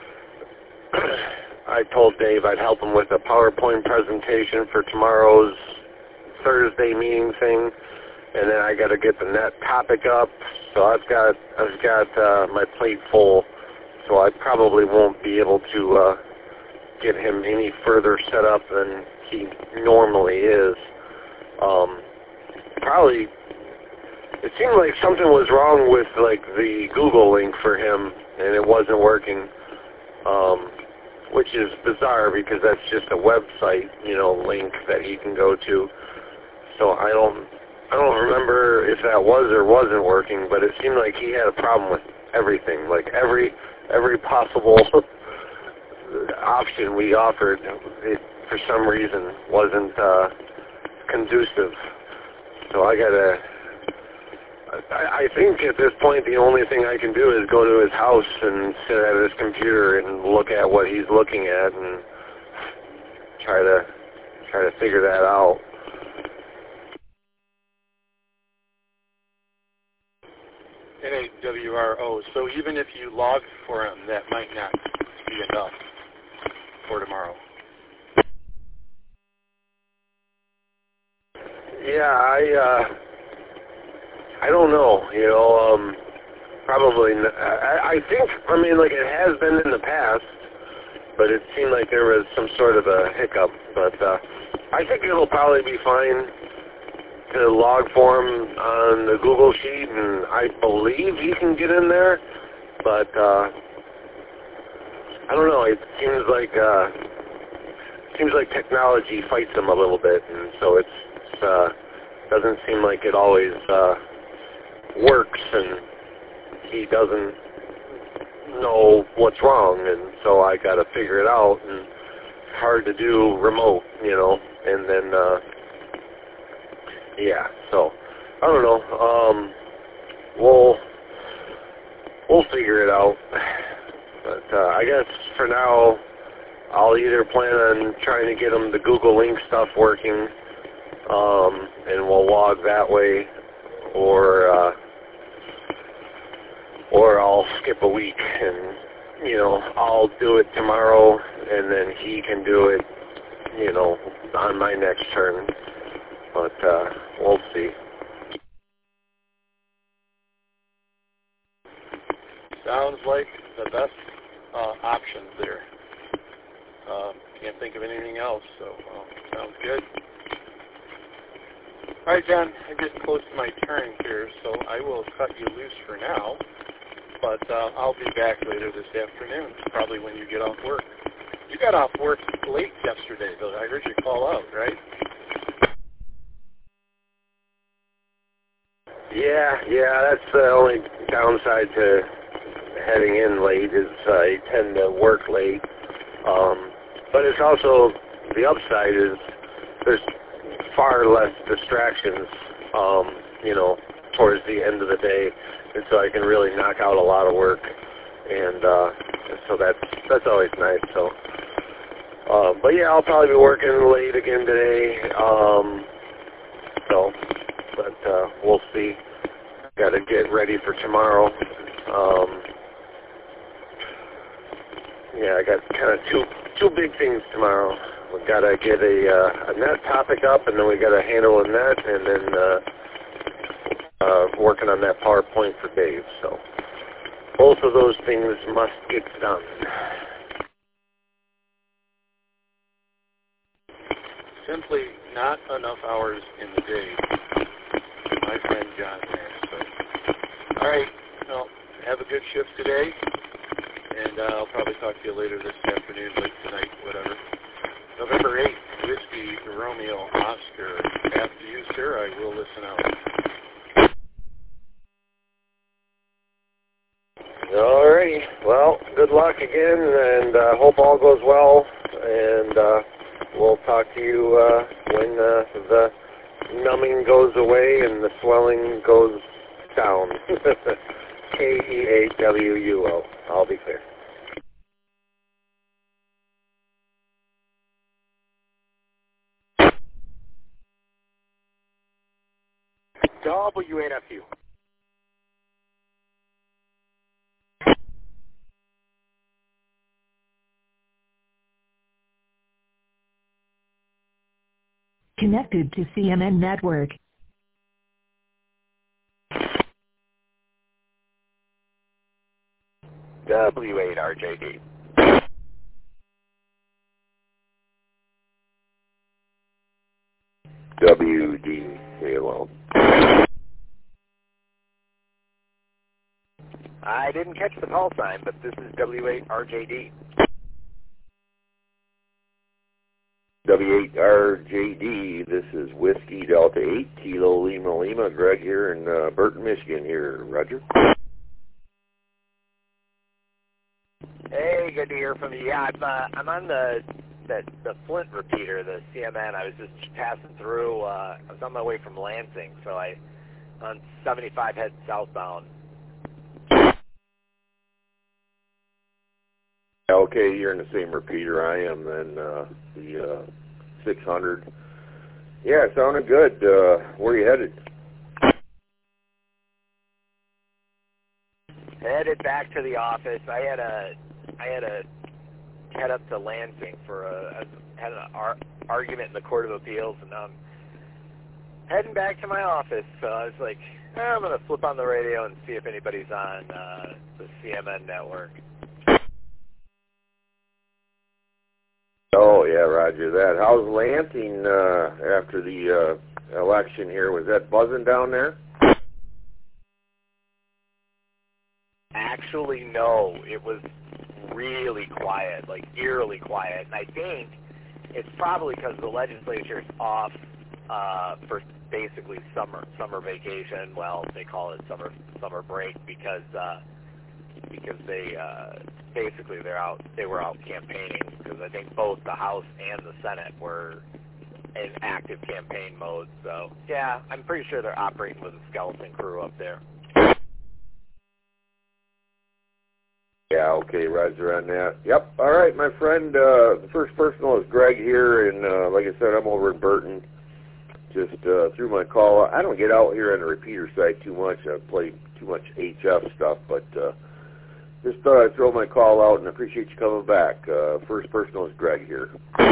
I told Dave I'd help him with a PowerPoint presentation for tomorrow's Thursday meeting thing, and then I got to get the net topic up. So I've got I've got uh, my plate full. So I probably won't be able to uh, get him any further set up than he normally is. Um, probably it seemed like something was wrong with like the Google link for him, and it wasn't working. Um, which is bizarre because that's just a website, you know, link that he can go to. So I don't, I don't remember if that was or wasn't working, but it seemed like he had a problem with everything. Like every, every possible option we offered, it for some reason wasn't uh, conducive. So I gotta. I, I think at this point the only thing I can do is go to his house and sit at his computer and look at what he's looking at and try to try to figure that out. N A W R O. So even if you log for him, that might not be enough. for tomorrow? Yeah, I uh, I don't know. You know, um, probably. N- I, I think. I mean, like it has been in the past, but it seemed like there was some sort of a hiccup. But uh, I think it'll probably be fine to log form on the Google Sheet, and I believe he can get in there. But uh, I don't know. It seems like uh, seems like technology fights him a little bit, and so it's. Uh, doesn't seem like it always uh, works, and he doesn't know what's wrong, and so I got to figure it out. And it's hard to do remote, you know. And then, uh, yeah. So I don't know. Um, we'll we'll figure it out. But uh, I guess for now, I'll either plan on trying to get him the Google Link stuff working. Um, and we'll log that way, or uh, or I'll skip a week, and you know I'll do it tomorrow, and then he can do it, you know, on my next turn. But uh, we'll see. Sounds like the best uh, options there. Uh, can't think of anything else, so um, sounds good. All right, John, I'm getting close to my turn here, so I will cut you loose for now. But uh, I'll be back later this afternoon, probably when you get off work. You got off work late yesterday, though. I heard you call out, right? Yeah, yeah, that's the only downside to heading in late is uh, I tend to work late. Um, but it's also, the upside is there's far less distractions, um, you know, towards the end of the day, and so I can really knock out a lot of work, and uh, so that's that's always nice. So, uh, but yeah, I'll probably be working late again today. Um, so, but uh, we'll see. Got to get ready for tomorrow. Um, yeah, I got kind of two two big things tomorrow. We've got to get a, uh, a net topic up, and then we got to handle a net, and then uh, uh, working on that PowerPoint for Dave. So both of those things must get done. Simply not enough hours in the day, my friend John there. So, all right, well, have a good shift today, and uh, I'll probably talk to you later this afternoon, late tonight, whatever. November eighth, Whiskey Romeo Oscar. After you, sir, I will listen out. All righty. Well, good luck again, and uh, hope all goes well. And uh, we'll talk to you uh, when uh, the numbing goes away and the swelling goes down. K E A W U O. I'll be clear. W eight F U. Connected to C M N Network. W eight R J D. W D Halo. I didn't catch the call sign, but this is W eight R J D. W eight R J D, this is Whiskey Delta eight, Kilo Lima Lima, Greg here in uh, Burton, Michigan here. Roger. Hey, good to hear from you. Yeah, I'm, uh, I'm on the, the the Flint repeater, the C M N. I was just passing through. Uh, I was on my way from Lansing, so I on seventy-five heading southbound. Okay, you're in the same repeater I am, then uh, the uh, six hundred. Yeah, it sounded good. Uh, where are you headed? Headed back to the office. I had a I had a head up to Lansing for a, a had an ar- argument in the Court of Appeals, and I'm heading back to my office. So I was like, eh, I'm going to flip on the radio and see if anybody's on uh, the C M N network. Oh, yeah, roger that. How's Lansing uh, after the uh, election here? Was that buzzing down there? Actually, no. It was really quiet, like eerily quiet. And I think it's probably because the legislature's off uh, for basically summer summer vacation. Well, they call it summer summer break because uh, because they uh, basically they're out they were out campaigning, because I think both the House and the Senate were in active campaign mode. So yeah, I'm pretty sure they're operating with a skeleton crew up there. Yeah, okay, roger on that. Yep, all right, my friend. Uh, the first personal is Greg here, and uh, like I said, I'm over in Burton. Just uh, threw my call. I don't get out here on the repeater side too much. I play too much H F stuff, but uh, just thought I'd throw my call out, and appreciate you coming back. Uh, first personal is Greg here.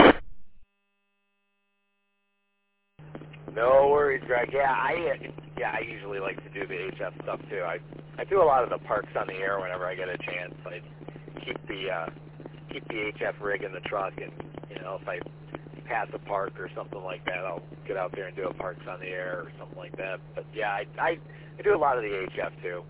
No worries, Greg. Yeah, I uh, yeah I usually like to do the H F stuff too. I I do a lot of the parks on the air whenever I get a chance. I keep the uh, keep the H F rig in the truck, and you know if I pass a park or something like that, I'll get out there and do a parks on the air or something like that. But yeah, I I, I do a lot of the H F too.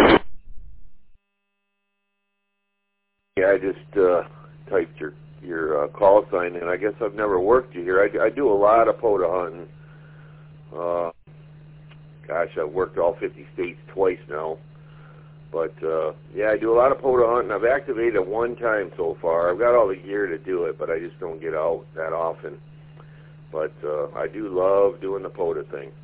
Yeah, I just uh, typed your your uh, call sign, and I guess I've never worked you here. I, I do a lot of POTA hunting. Uh, gosh, I've worked all fifty states twice now. But, uh, yeah, I do a lot of POTA hunting. I've activated it one time so far. I've got all the gear to do it, but I just don't get out that often. But uh, I do love doing the POTA thing.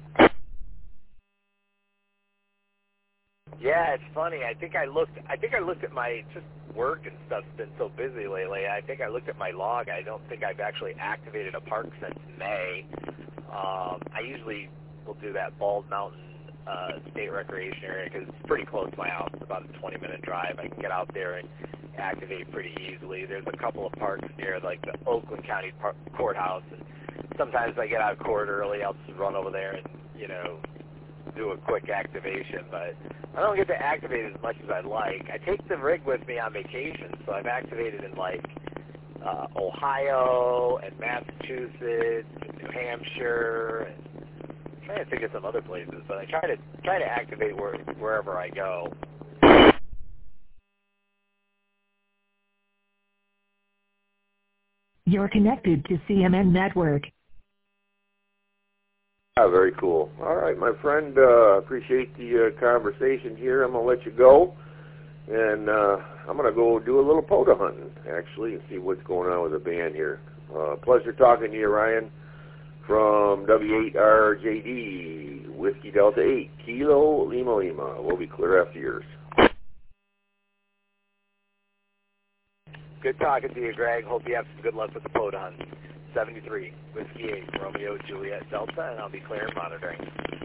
Yeah, it's funny. I think I looked. I think I looked at my just work and stuff's been so busy lately. I think I looked at my log. I don't think I've actually activated a park since May. Um, I usually will do that Bald Mountain uh, State Recreation area because it's pretty close to my house. It's about a twenty-minute drive. I can get out there and activate pretty easily. There's a couple of parks near, like the Oakland County Park, Courthouse, and sometimes I get out of court early. I'll just run over there and you know do a quick activation, but I don't get to activate as much as I'd like. I take the rig with me on vacation, so I've activated in like uh, Ohio and Massachusetts and New Hampshire, and I'm trying to think of some other places, but I try to try to activate where, wherever I go. You're connected to C M N Network. Yeah, very cool. All right, my friend, uh, appreciate the uh, conversation here. I'm going to let you go, and uh, I'm going to go do a little POTA hunting, actually, and see what's going on with the band here. Uh, pleasure talking to you, Ryan, from W eight R J D, Whiskey Delta eight, Kilo Lima Lima. We'll be clear after yours. Good talking to you, Greg. Hope you have some good luck with the POTA hunt. seventy-three, Whiskey eight, Romeo Juliet Delta, and I'll be clear and monitoring.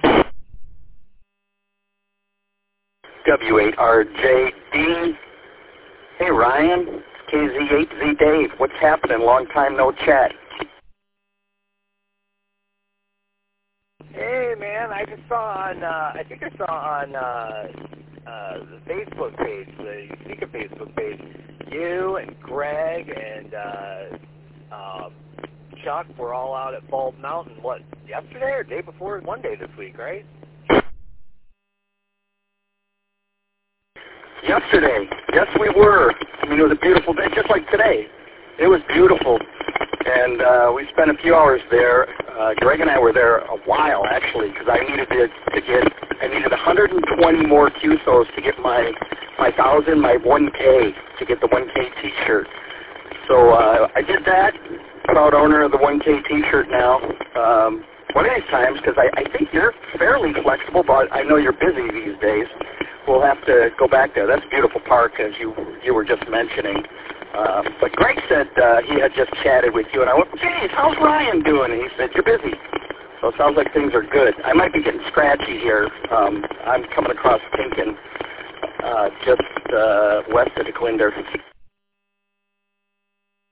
W eight R J D. Hey, Ryan. K Z eight Z Dave. What's happening? Long time no chat. Hey, man. I just saw on, uh, I think I saw on uh, uh, the Facebook page, the Sika Facebook page, you and Greg and uh, um, Chuck were all out at Bald Mountain, what, yesterday or day before? One day this week, right? Yesterday. Yes, we were. I mean, it was a beautiful day, just like today. It was beautiful. And uh, we spent a few hours there. Uh, Greg and I were there a while, actually, because I needed to, to get, I needed one hundred twenty more Q S Os to get my, my one thousand, my one K, to get the one K t-shirt. So uh, I did that. Proud owner of the one K t-shirt now. Um, one of these times, because I, I think you're fairly flexible, but I know you're busy these days. We'll have to go back there. That's a beautiful park, as you you were just mentioning. Um, but Greg said uh, he had just chatted with you, and I went, geez, how's Ryan doing? And he said, you're busy. So it sounds like things are good. I might be getting scratchy here. Um, I'm coming across Pinkin, uh, just uh, west of DeQuinder.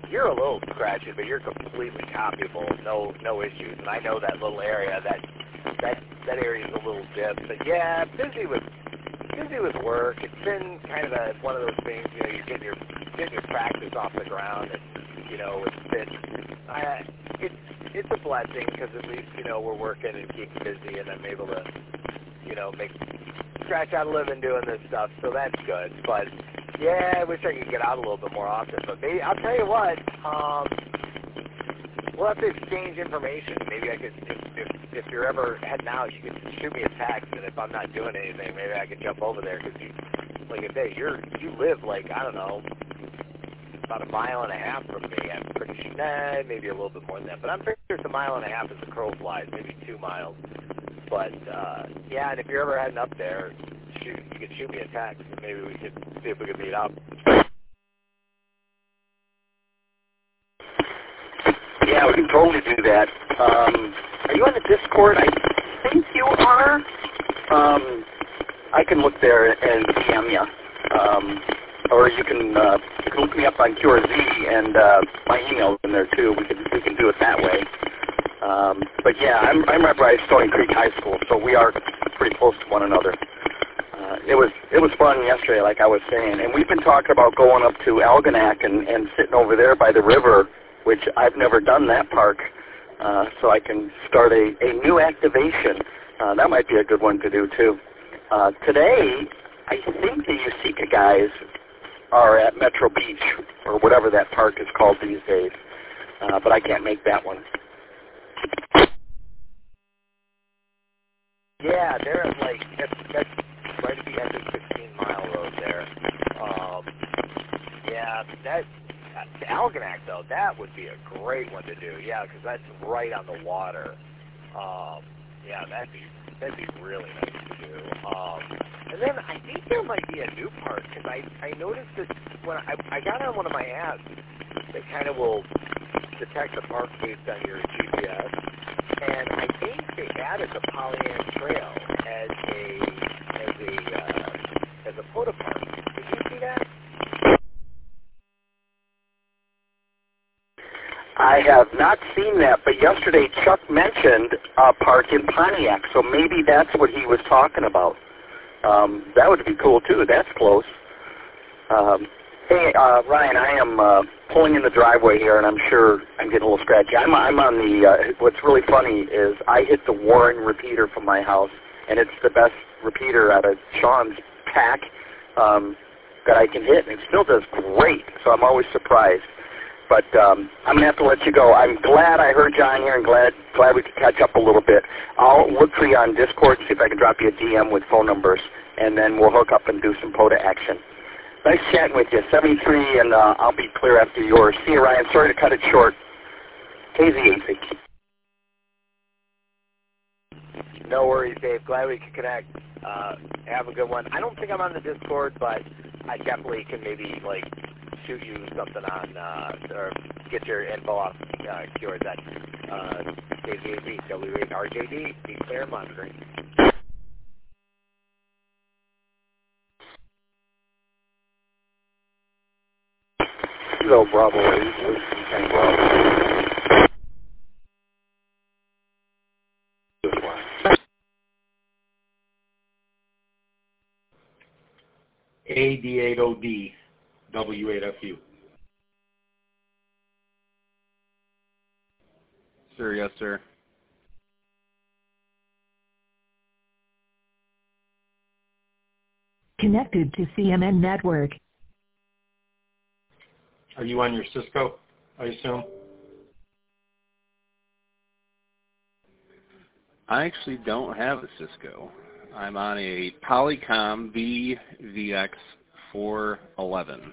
you're a little scratchy, but you're completely copyable. No, no issues. And I know that little area. That that that area is a little dip. But yeah, busy with busy with work. It's been kind of a one of those things. You know, you're getting your getting your practice off the ground, and you know, it's been uh, it's it's a blessing because at least you know we're working and keeping busy, and I'm able to you know make scratch out a living doing this stuff. So that's good. But yeah, I wish I could get out a little bit more often. But maybe I'll tell you what. Um, we'll have to exchange information. Maybe I could, if, if if you're ever heading out, you can shoot me a text, and if I'm not doing anything, maybe I can jump over there. Because you, like I say, you're you live like I don't know, about a mile and a half from me. I'm pretty sure, nah, maybe a little bit more than that. But I'm pretty sure it's a mile and a half as the crow flies, maybe two miles. But uh, yeah, and if you're ever heading up there, shoot, you can shoot me a text, and maybe we could see if we could meet up. Yeah, we can totally do that. Um, are you on the Discord? I think you are. Um, I can look there and D M you. Um, or you can uh, you can look me up on Q R Z, and uh, my email's in there too. We can we can do it that way. Um, but yeah, I'm I'm right by Stony Creek High School, so we are pretty close to one another. Uh, it was it was fun yesterday, like I was saying, and we've been talking about going up to Algonac and, and sitting over there by the river, which I've never done that park, uh, so I can start a, a new activation. Uh, that might be a good one to do too. Uh, today, I think the Usika guys are at Metro Beach, or whatever that park is called these days, uh, but I can't make that one. Yeah, they're at like, that's, that's right at the end of sixteen mile road there. Um, yeah, that, to Algonac, though, that would be a great one to do. Yeah, because that's right on the water. Um, yeah, that'd be that'd be really nice to do. Um, and then I think there might be a new park because I I noticed that when I I got on one of my apps that kind of will detect the park based on your G P S, and I think they added the Pollyant Trail as a as a uh, as a photo park. Did you see that? I have not seen that, but yesterday Chuck mentioned a park in Pontiac, so maybe that's what he was talking about. Um, that would be cool, too. That's close. Um, hey, uh, Ryan, I am uh, pulling in the driveway here, and I'm sure I'm getting a little scratchy. I'm, I'm on the, uh, what's really funny is I hit the Warren repeater from my house, and it's the best repeater out of Sean's pack um, that I can hit, and it still does great, so I'm always surprised. But um, I'm going to have to let you go. I'm glad I heard John here and glad glad we could catch up a little bit. I'll look for you on Discord, see if I can drop you a D M with phone numbers, and then we'll hook up and do some POTA action. Nice chatting with you. seventy-three, and uh, I'll be clear after yours. See you, Ryan. Sorry to cut it short. K Z A C. No worries, Dave. Glad we could connect. Uh, have a good one. I don't think I'm on the Discord, but I definitely can maybe, like, shoot you something on, uh, or get your info off uh, Q R Z, uh, K Z A Z, W eight R J D, be clear monitoring. Hello, Bravo eight, and Bravo. This one. A D eight O D. W eight F U. Sir, yes, sir. Connected to C M N Network. Are you on your Cisco, I assume? I actually don't have a Cisco. I'm on a Polycom V V X four eleven.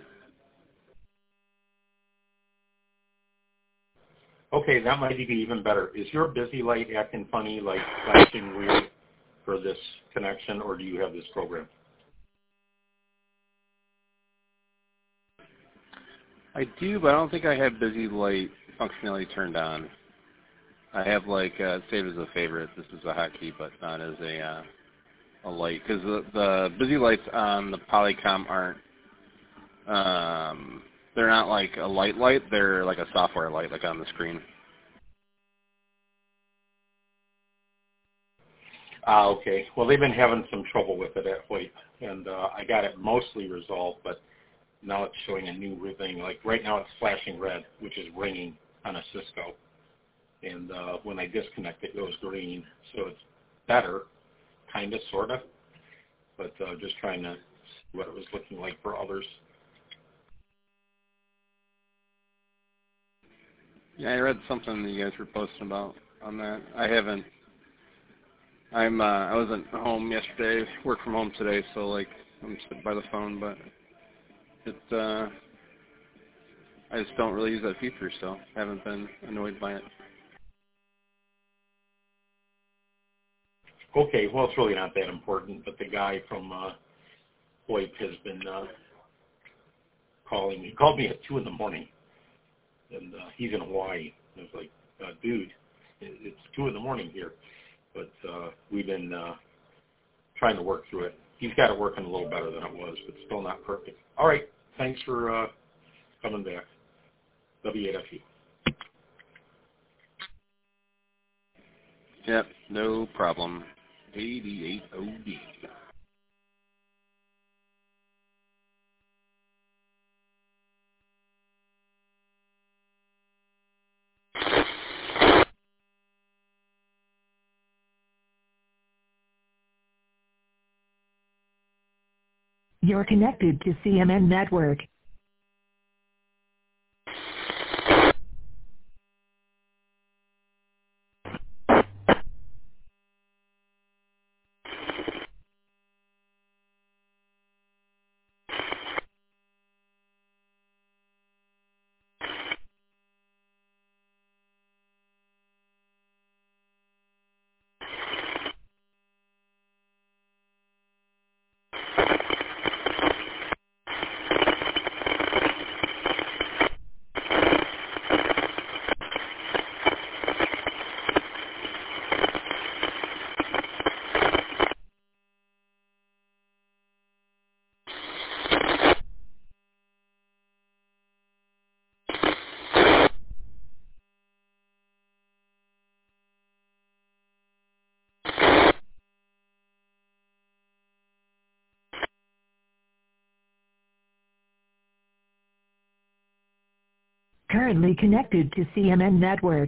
Okay, that might be even better. Is your busy light acting funny, like flashing weird for this connection, or do you have this program? I do, but I don't think I have busy light functionality turned on. I have like uh, saved as a favorite. This is a hotkey, but not as a uh, a light because the, the busy lights on the Polycom aren't um, They're not like a light light. They're like a software light, like on the screen. Ah, okay. Well, they've been having some trouble with it at Hoyt, and uh, I got it mostly resolved, but now it's showing a new thing. Like right now it's flashing red, which is ringing on a Cisco. And uh, when I disconnect, it goes green. So it's better, kind of, sort of. But uh, just trying to see what it was looking like for others. Yeah, I read something that you guys were posting about on that. I haven't. I'm. Uh, I wasn't home yesterday. Worked from home today, so like I'm sitting by the phone. But it. Uh, I just don't really use that feature, so haven't been annoyed by it. Okay, well, it's really not that important, but the guy from uh, Hoyt has been uh, calling me. He called me at two in the morning, and uh, he's in Hawaii. I was like, uh, dude, it's two in the morning here. But uh, we've been uh, trying to work through it. He's got it working a little better than it was, but still not perfect. All right, thanks for uh, coming back. W eight F U. Yep, no problem. eighty-eight O D. You're connected to C M N Network. Currently connected to C M N Network.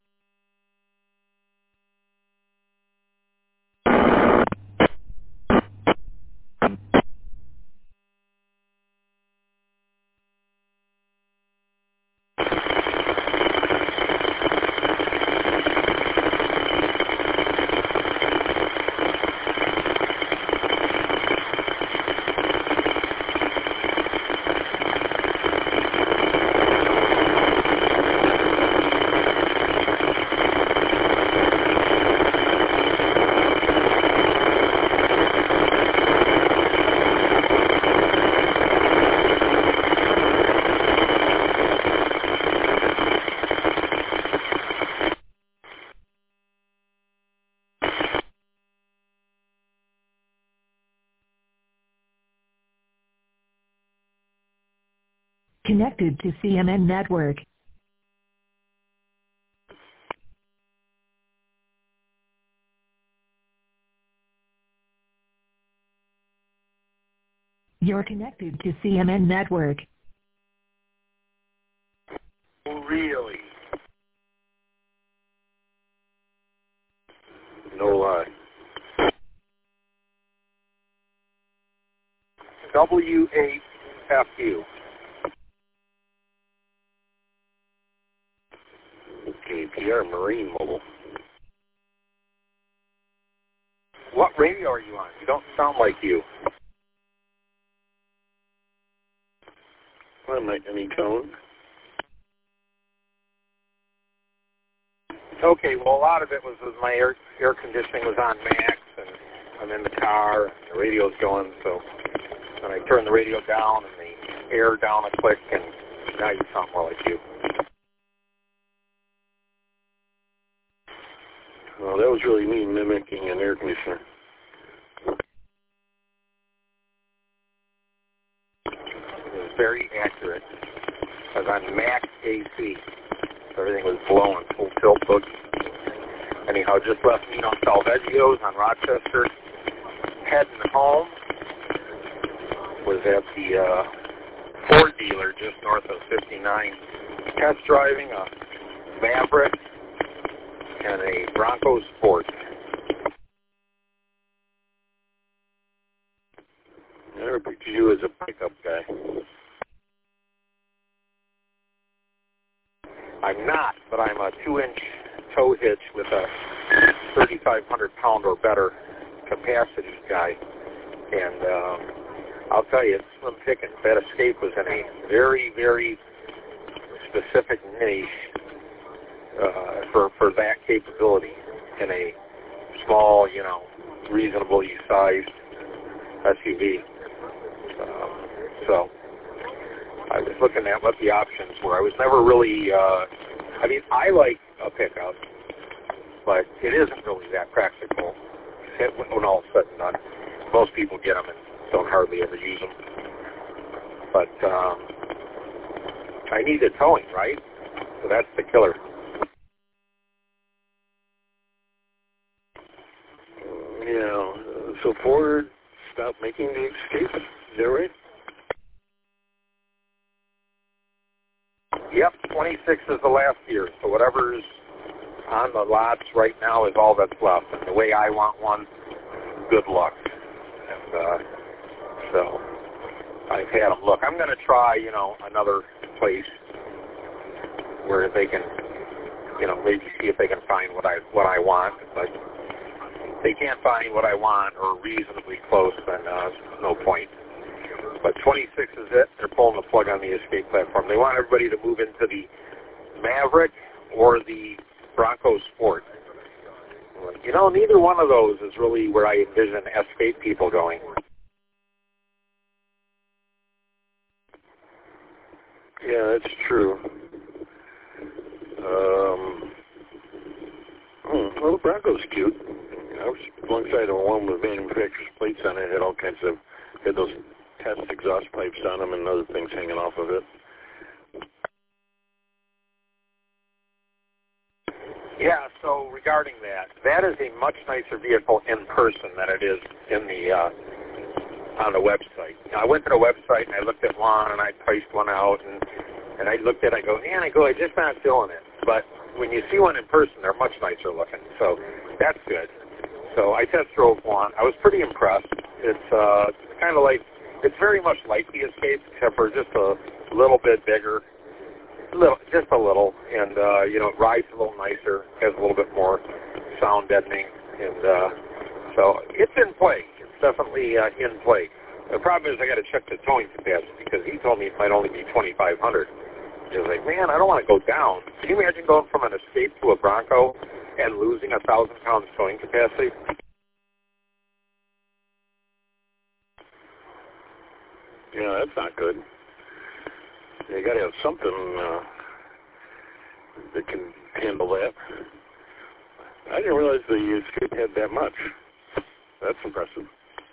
Connected to C M N Network. You're connected to C M N Network. Really? No lie. W eight F U. K P R Marine Mobile. What radio are you on? You don't sound like you. What am I, any tone? Okay, well, a lot of it was, was my air air conditioning was on max, and I'm in the car, and the radio's going, so when I turn the radio down and the air down a click, and now you sound more like you. Well, that was really me mimicking an air conditioner. It was very accurate. I was on max A C. So everything was blowing, full tilt boogie. Anyhow, just left Nino Salveggio's on Rochester. Heading home. Was at the uh, Ford dealer just north of fifty-nine. Test driving a Maverick and a Bronco Sport. I never pictured you as a pickup guy. I'm not, but I'm a two-inch tow hitch with a thirty-five hundred pound or better capacity guy. And um, I'll tell you, it's slim pickings. That Escape was in a very, very specific niche uh, for, for that capability in a small, you know, reasonably sized S U V. Um, so I was looking at what the options were. I was never really, uh, I mean, I like a pickup, but it isn't really that practical when all is said and done. Most people get them and don't hardly ever use them. But um, I needed towing, right? So that's the killer. Yeah. So Ford stopped making the Escape. Is that right? Yep, twenty-six is the last year. So whatever's on the lots right now is all that's left. And the way I want one, good luck. And uh, so I've had them look. I'm going to try, you know, another place where they can, you know, maybe see if they can find what I what I want. But if they can't find what I want or reasonably close, then uh, no point. But twenty-six is it. They're pulling the plug on the Escape platform. They want everybody to move into the Maverick or the Bronco Sport. You know, neither one of those is really where I envision Escape people going. Yeah, that's true. Um, hmm, well, the Bronco's cute. I was alongside of one with manufacturer's plates on it. Had all kinds of, had those test exhaust pipes on them and other things hanging off of it. Yeah, so regarding that, that is a much nicer vehicle in person than it is in the uh, on the website. Now, I went to the website and I looked at one and I priced one out and and I looked at it, I go, man, I go, I'm just not feeling it. But when you see one in person, they're much nicer looking, so that's good. So I test drove one. I was pretty impressed. It's uh, kind of like, it's very much like the Escape, except for just a little bit bigger. Little, just a little, and uh, you know, it rides a little nicer, has a little bit more sound deadening, and uh, so it's in play. It's definitely uh, in play. The problem is I got to check the towing capacity because he told me it might only be twenty-five hundred. He was like, man, I don't want to go down. Can you imagine going from an Escape to a Bronco and losing a thousand pounds towing capacity? Yeah, that's not good. You got to have something uh, that can handle that. I didn't realize the Escape had that much. That's impressive.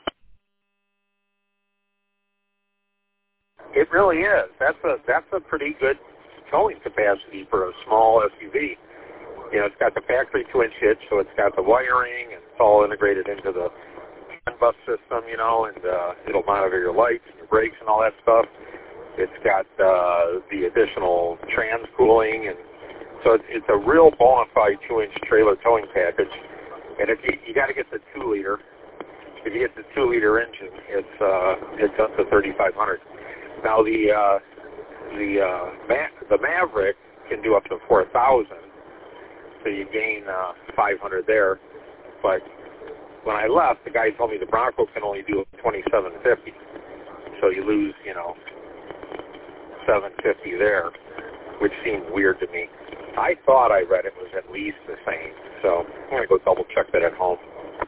It really is. That's a that's a pretty good towing capacity for a small S U V. You know, it's got the factory two-inch hitch, so it's got the wiring, and it's all integrated into the bus system, you know, and uh, it'll monitor your lights and your brakes and all that stuff. It's got uh, the additional trans cooling, and so it's, it's a real bona fide two-inch trailer towing package. And if you you got to get the two-liter, if you get the two-liter engine, it's uh, it's up to thirty-five hundred. Now the uh, the uh, Ma- the Maverick can do up to four thousand, so you gain uh, five hundred there. But when I left, the guy told me the Bronco can only do twenty-seven fifty, so you lose, you know, seven fifty there, which seemed weird to me. I thought I read it was at least the same, so I'm going to go double check that at home.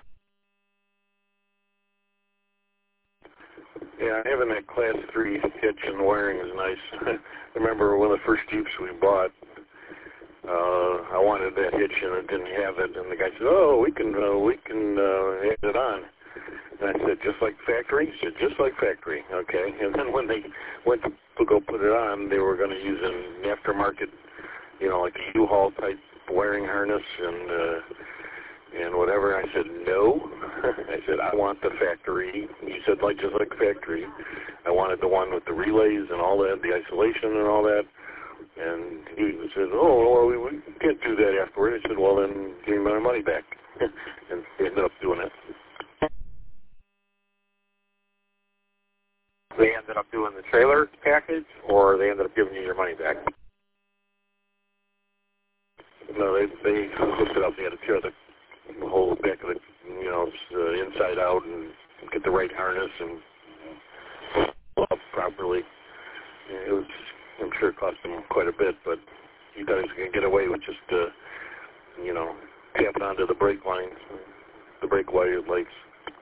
Yeah, having that Class three hitch and wiring is nice. I remember one of the first Jeeps we bought, uh, I wanted that hitch and it didn't have it, and the guy said, oh, we can uh, we can uh, add it on. And I said, just like factory? He said, just like factory. Okay. And then when they went to go put it on, they were going to use an aftermarket, you know, like a U-Haul type wiring harness and uh, and whatever. I said, no. I said, I want the factory. He said, like just like factory. I wanted the one with the relays and all that, the isolation and all that. And he said, oh, well, we, we can't do that afterward. I said, well, then give me my money back. And they ended up doing it. They ended up doing the trailer package, or they ended up giving you your money back? No, they they hooked it up. They had to tear the whole back of the, you know, uh, inside out and get the right harness and pull up properly. It was, I'm sure it cost them quite a bit, but he thought he was going to get away with just, uh, you know, tapping onto the brake lines, the brake wire lights.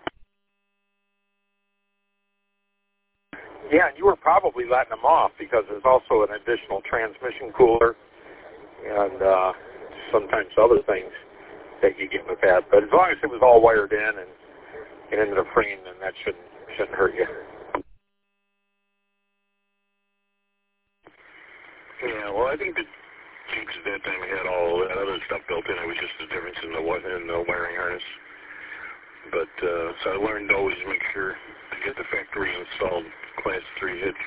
Yeah, and you were probably letting them off because there's also an additional transmission cooler and uh, sometimes other things that you get with that. But as long as it was all wired in and it ended up frame, then that shouldn't shouldn't hurt you. Yeah, well, I think the Jeeps at that time had all that other stuff built in. It was just the difference in the in the wiring harness. But uh, so I learned to always make sure to get the factory installed class three hitch.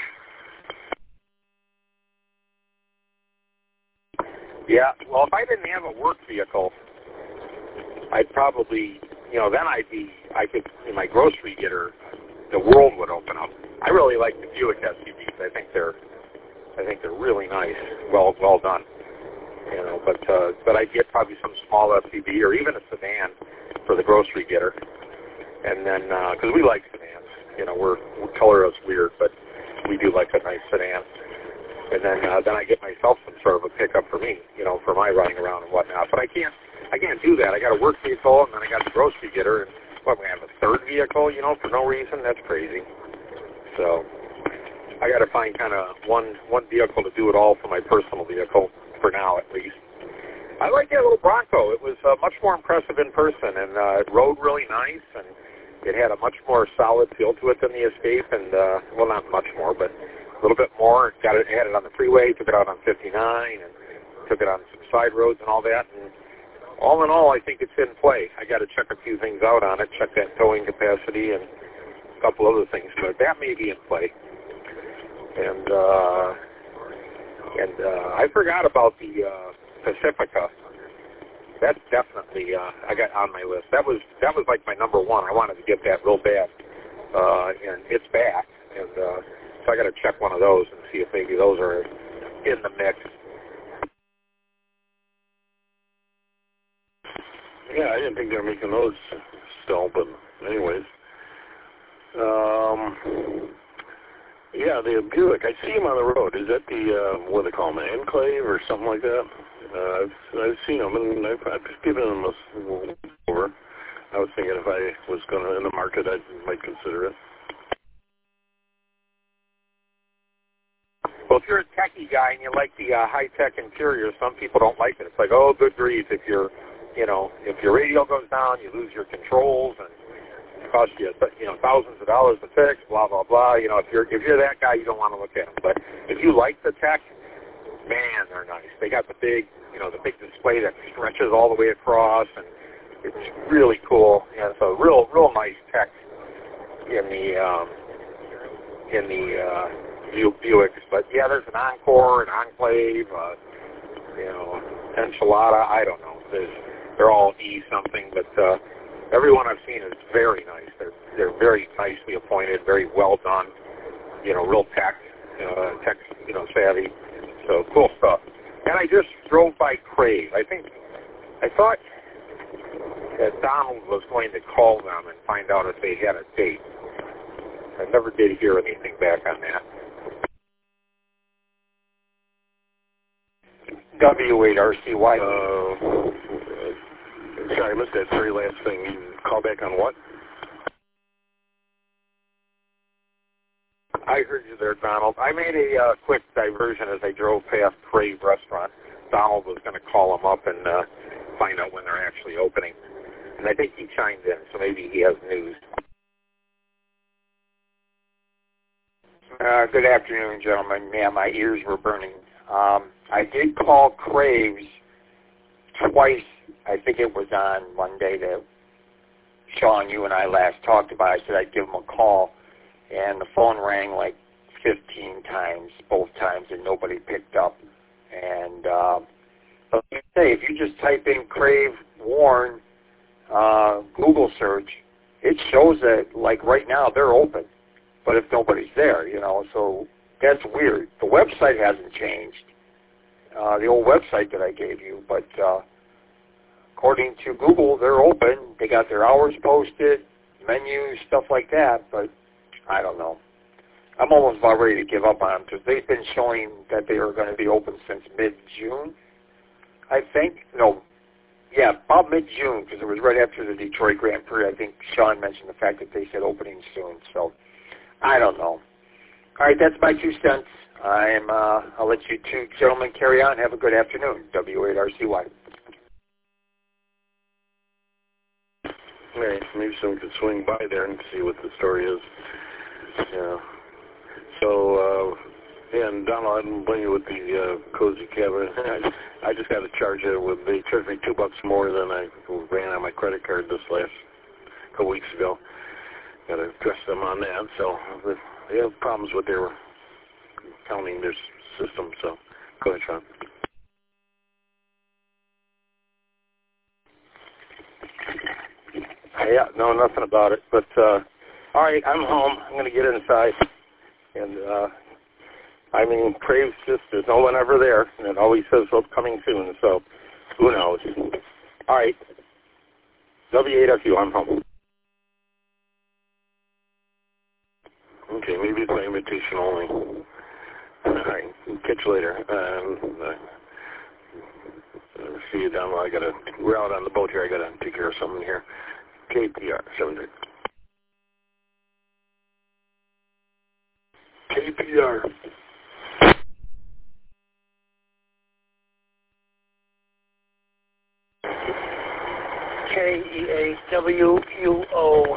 Yeah, well, if I didn't have a work vehicle, I'd probably, you know, then I'd be, I could, in my grocery getter, the world would open up. I really like the Buick S U Vs. I think they're, I think they're really nice, well, well done. You know, but uh, but I'd get probably some small S U V or even a sedan for the grocery getter, and then because uh, we like sedans, you know, we're, we're color us weird, but we do like a nice sedan. And then uh, then I get myself some sort of a pickup for me, you know, for my running around and whatnot. But I can't I can't do that. I got a work vehicle, and then I got the grocery getter, and what, we have a third vehicle, you know, for no reason? That's crazy. So I got to find kind of one one vehicle to do it all for my personal vehicle, for now at least. I like that little Bronco. It was uh, much more impressive in person, and uh, it rode really nice, and it had a much more solid feel to it than the Escape, and, uh, well, not much more, but a little bit more. Got it, had it on the freeway, took it out on fifty-nine, and took it on some side roads and all that, and all in all, I think it's in play. I got to check a few things out on it, check that towing capacity and a couple other things, but that may be in play. And, uh, and uh, I forgot about the uh, Pacifica. That's definitely uh, I got on my list. That was that was like my number one. I wanted to get that real bad, uh, and it's back. And uh, so I got to check one of those and see if maybe those are in the mix. Yeah, I didn't think they were making those still, but anyways. Um, yeah, the Buick. I see them on the road. Is that the, uh, what do they call them, an Enclave or something like that? Uh, I've, I've seen them, and I've, I've given them a over. I was thinking if I was going to, in the market, I might consider it. Well, if you're a techie guy and you like the uh, high-tech interior, some people don't like it. It's like, oh, good grief, if you're, you know, if your radio goes down, you lose your controls, and it costs you, you know, thousands of dollars to fix, blah, blah, blah. You know, if you're if you're that guy, you don't want to look at them. But if you like the tech, man, they're nice. They got the big, you know, the big display that stretches all the way across, and it's really cool. And it's a real, real nice tech in the um, in the uh, Buicks. But yeah, there's an Encore, an Enclave, uh, you know, Enchilada. I don't know. There's, they're all E something, but uh, everyone I've seen is very nice. They're they're very nicely appointed, very well done. You know, real tech, uh, tech, you know, savvy. So cool stuff. And I just drove by Crave. I think I thought that Donald was going to call them and find out if they had a date. I never did hear anything back on that. W eight R C Y. Uh, sorry, I missed that very last thing. You call back on what? I heard you there, Donald. I made a uh, quick diversion as I drove past Crave Restaurant. Donald was going to call them up and uh, find out when they're actually opening. And I think he chimed in, so maybe he has news. Uh, good afternoon, gentlemen. Man, my ears were burning. Um, I did call Craves twice. I think it was on Monday that Sean, you and I last talked about. I said I'd give him a call, and the phone rang like fifteen times, both times, and nobody picked up. And uh, let me say, if you just type in Crave Warren uh, Google search, it shows that, like right now, they're open. But if nobody's there, you know, so that's weird. The website hasn't changed, uh, the old website that I gave you, but uh, according to Google, they're open. They got their hours posted, menus, stuff like that, but I don't know. I'm almost about ready to give up on them because they've been showing that they are going to be open since mid-June, I think. No, yeah, about mid-June because it was right after the Detroit Grand Prix. I think Sean mentioned the fact that they said opening soon, so I don't know. All right, that's my two cents. I'm, uh, I'll let you two gentlemen carry on. Have a good afternoon. W eight R C Y. Hey, maybe someone could swing by there and see what the story is. Yeah. So, uh, yeah, and Donald, I didn't blame you with the uh, cozy cabin. I, I just got to charge it with, they charged me two bucks more than I ran on my credit card this last couple weeks ago. Got to address them on that. So they have problems with their counting their system. So go ahead, Sean. Yeah, no, nothing about it. But uh, all right, I'm home. I'm going to get inside, and uh, I mean, Crave's just there's no one ever there, and it always says well, coming soon. So who knows? All right, W eight F U. I'm home. Okay, maybe it's by invitation only. All right, catch you later. Um, uh, see you down. I gotta. We're out on the boat here. I gotta take care of something here. K P R seven hundred. K P R. K E A W U O.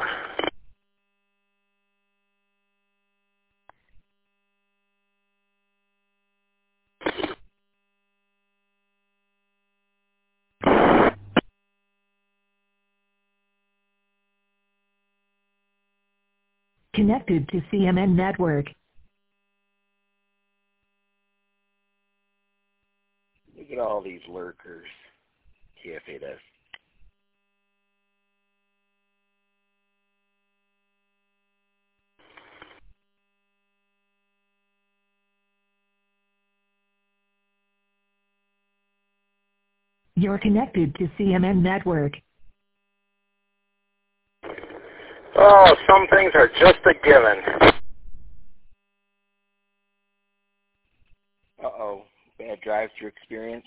Connected to C M N Network. Look at all these lurkers. K F eight S. You're connected to C M N Network. Oh, some things are just a given. Uh-oh. Bad drive-thru experience?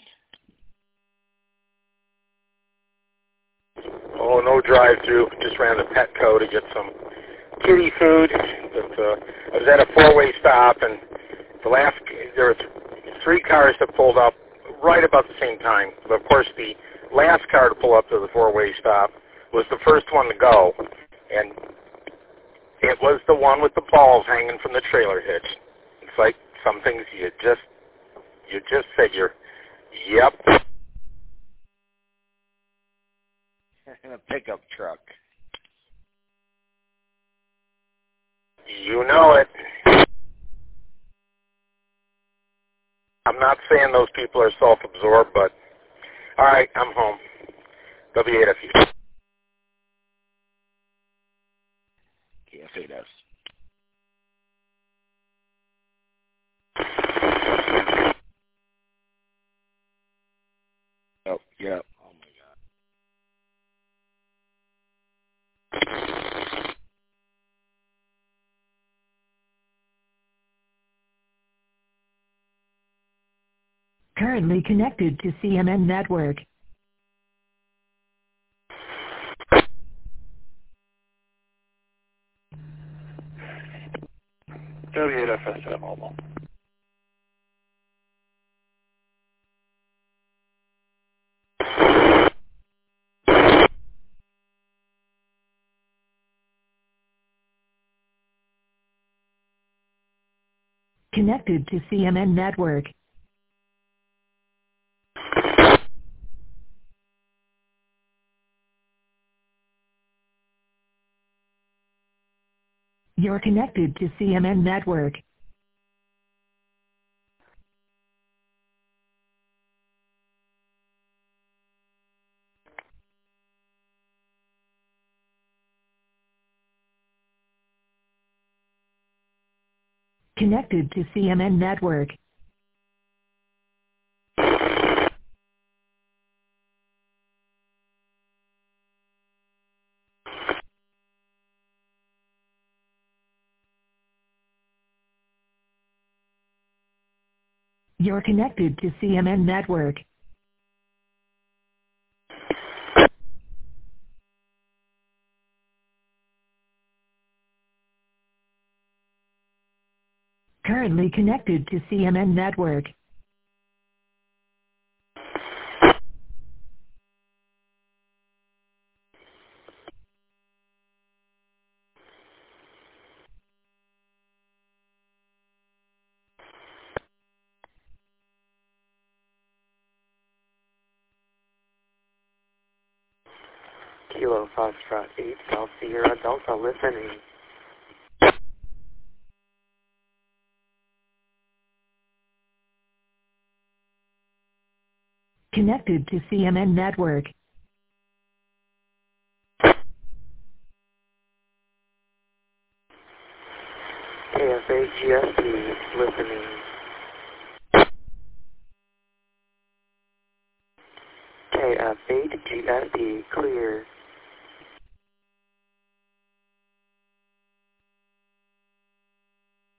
Oh, no drive-through. Just ran to Petco to get some kitty food. But, uh, I was at a four-way stop, and the last there were th- three cars that pulled up right about the same time. But, of course, the last car to pull up to the four-way stop was the first one to go. And it was the one with the balls hanging from the trailer hitch. It's like some things you just you just figure, yep. In a pickup truck. You know it. I'm not saying those people are self-absorbed, but all right, I'm home. W eight F U. K F eight S. Oh, yeah. Oh, my God. Currently connected to C M N Network. W eight F S at mobile. Connected to C M N network. You're connected to C M N network. Connected to C M N network. You're connected to C M N network. Currently connected to C M N network. Kilo Foxtrot eight, South Sierra Delta, listening. Connected to C M N network. K F A G S P, listening. K F A G S P, clear.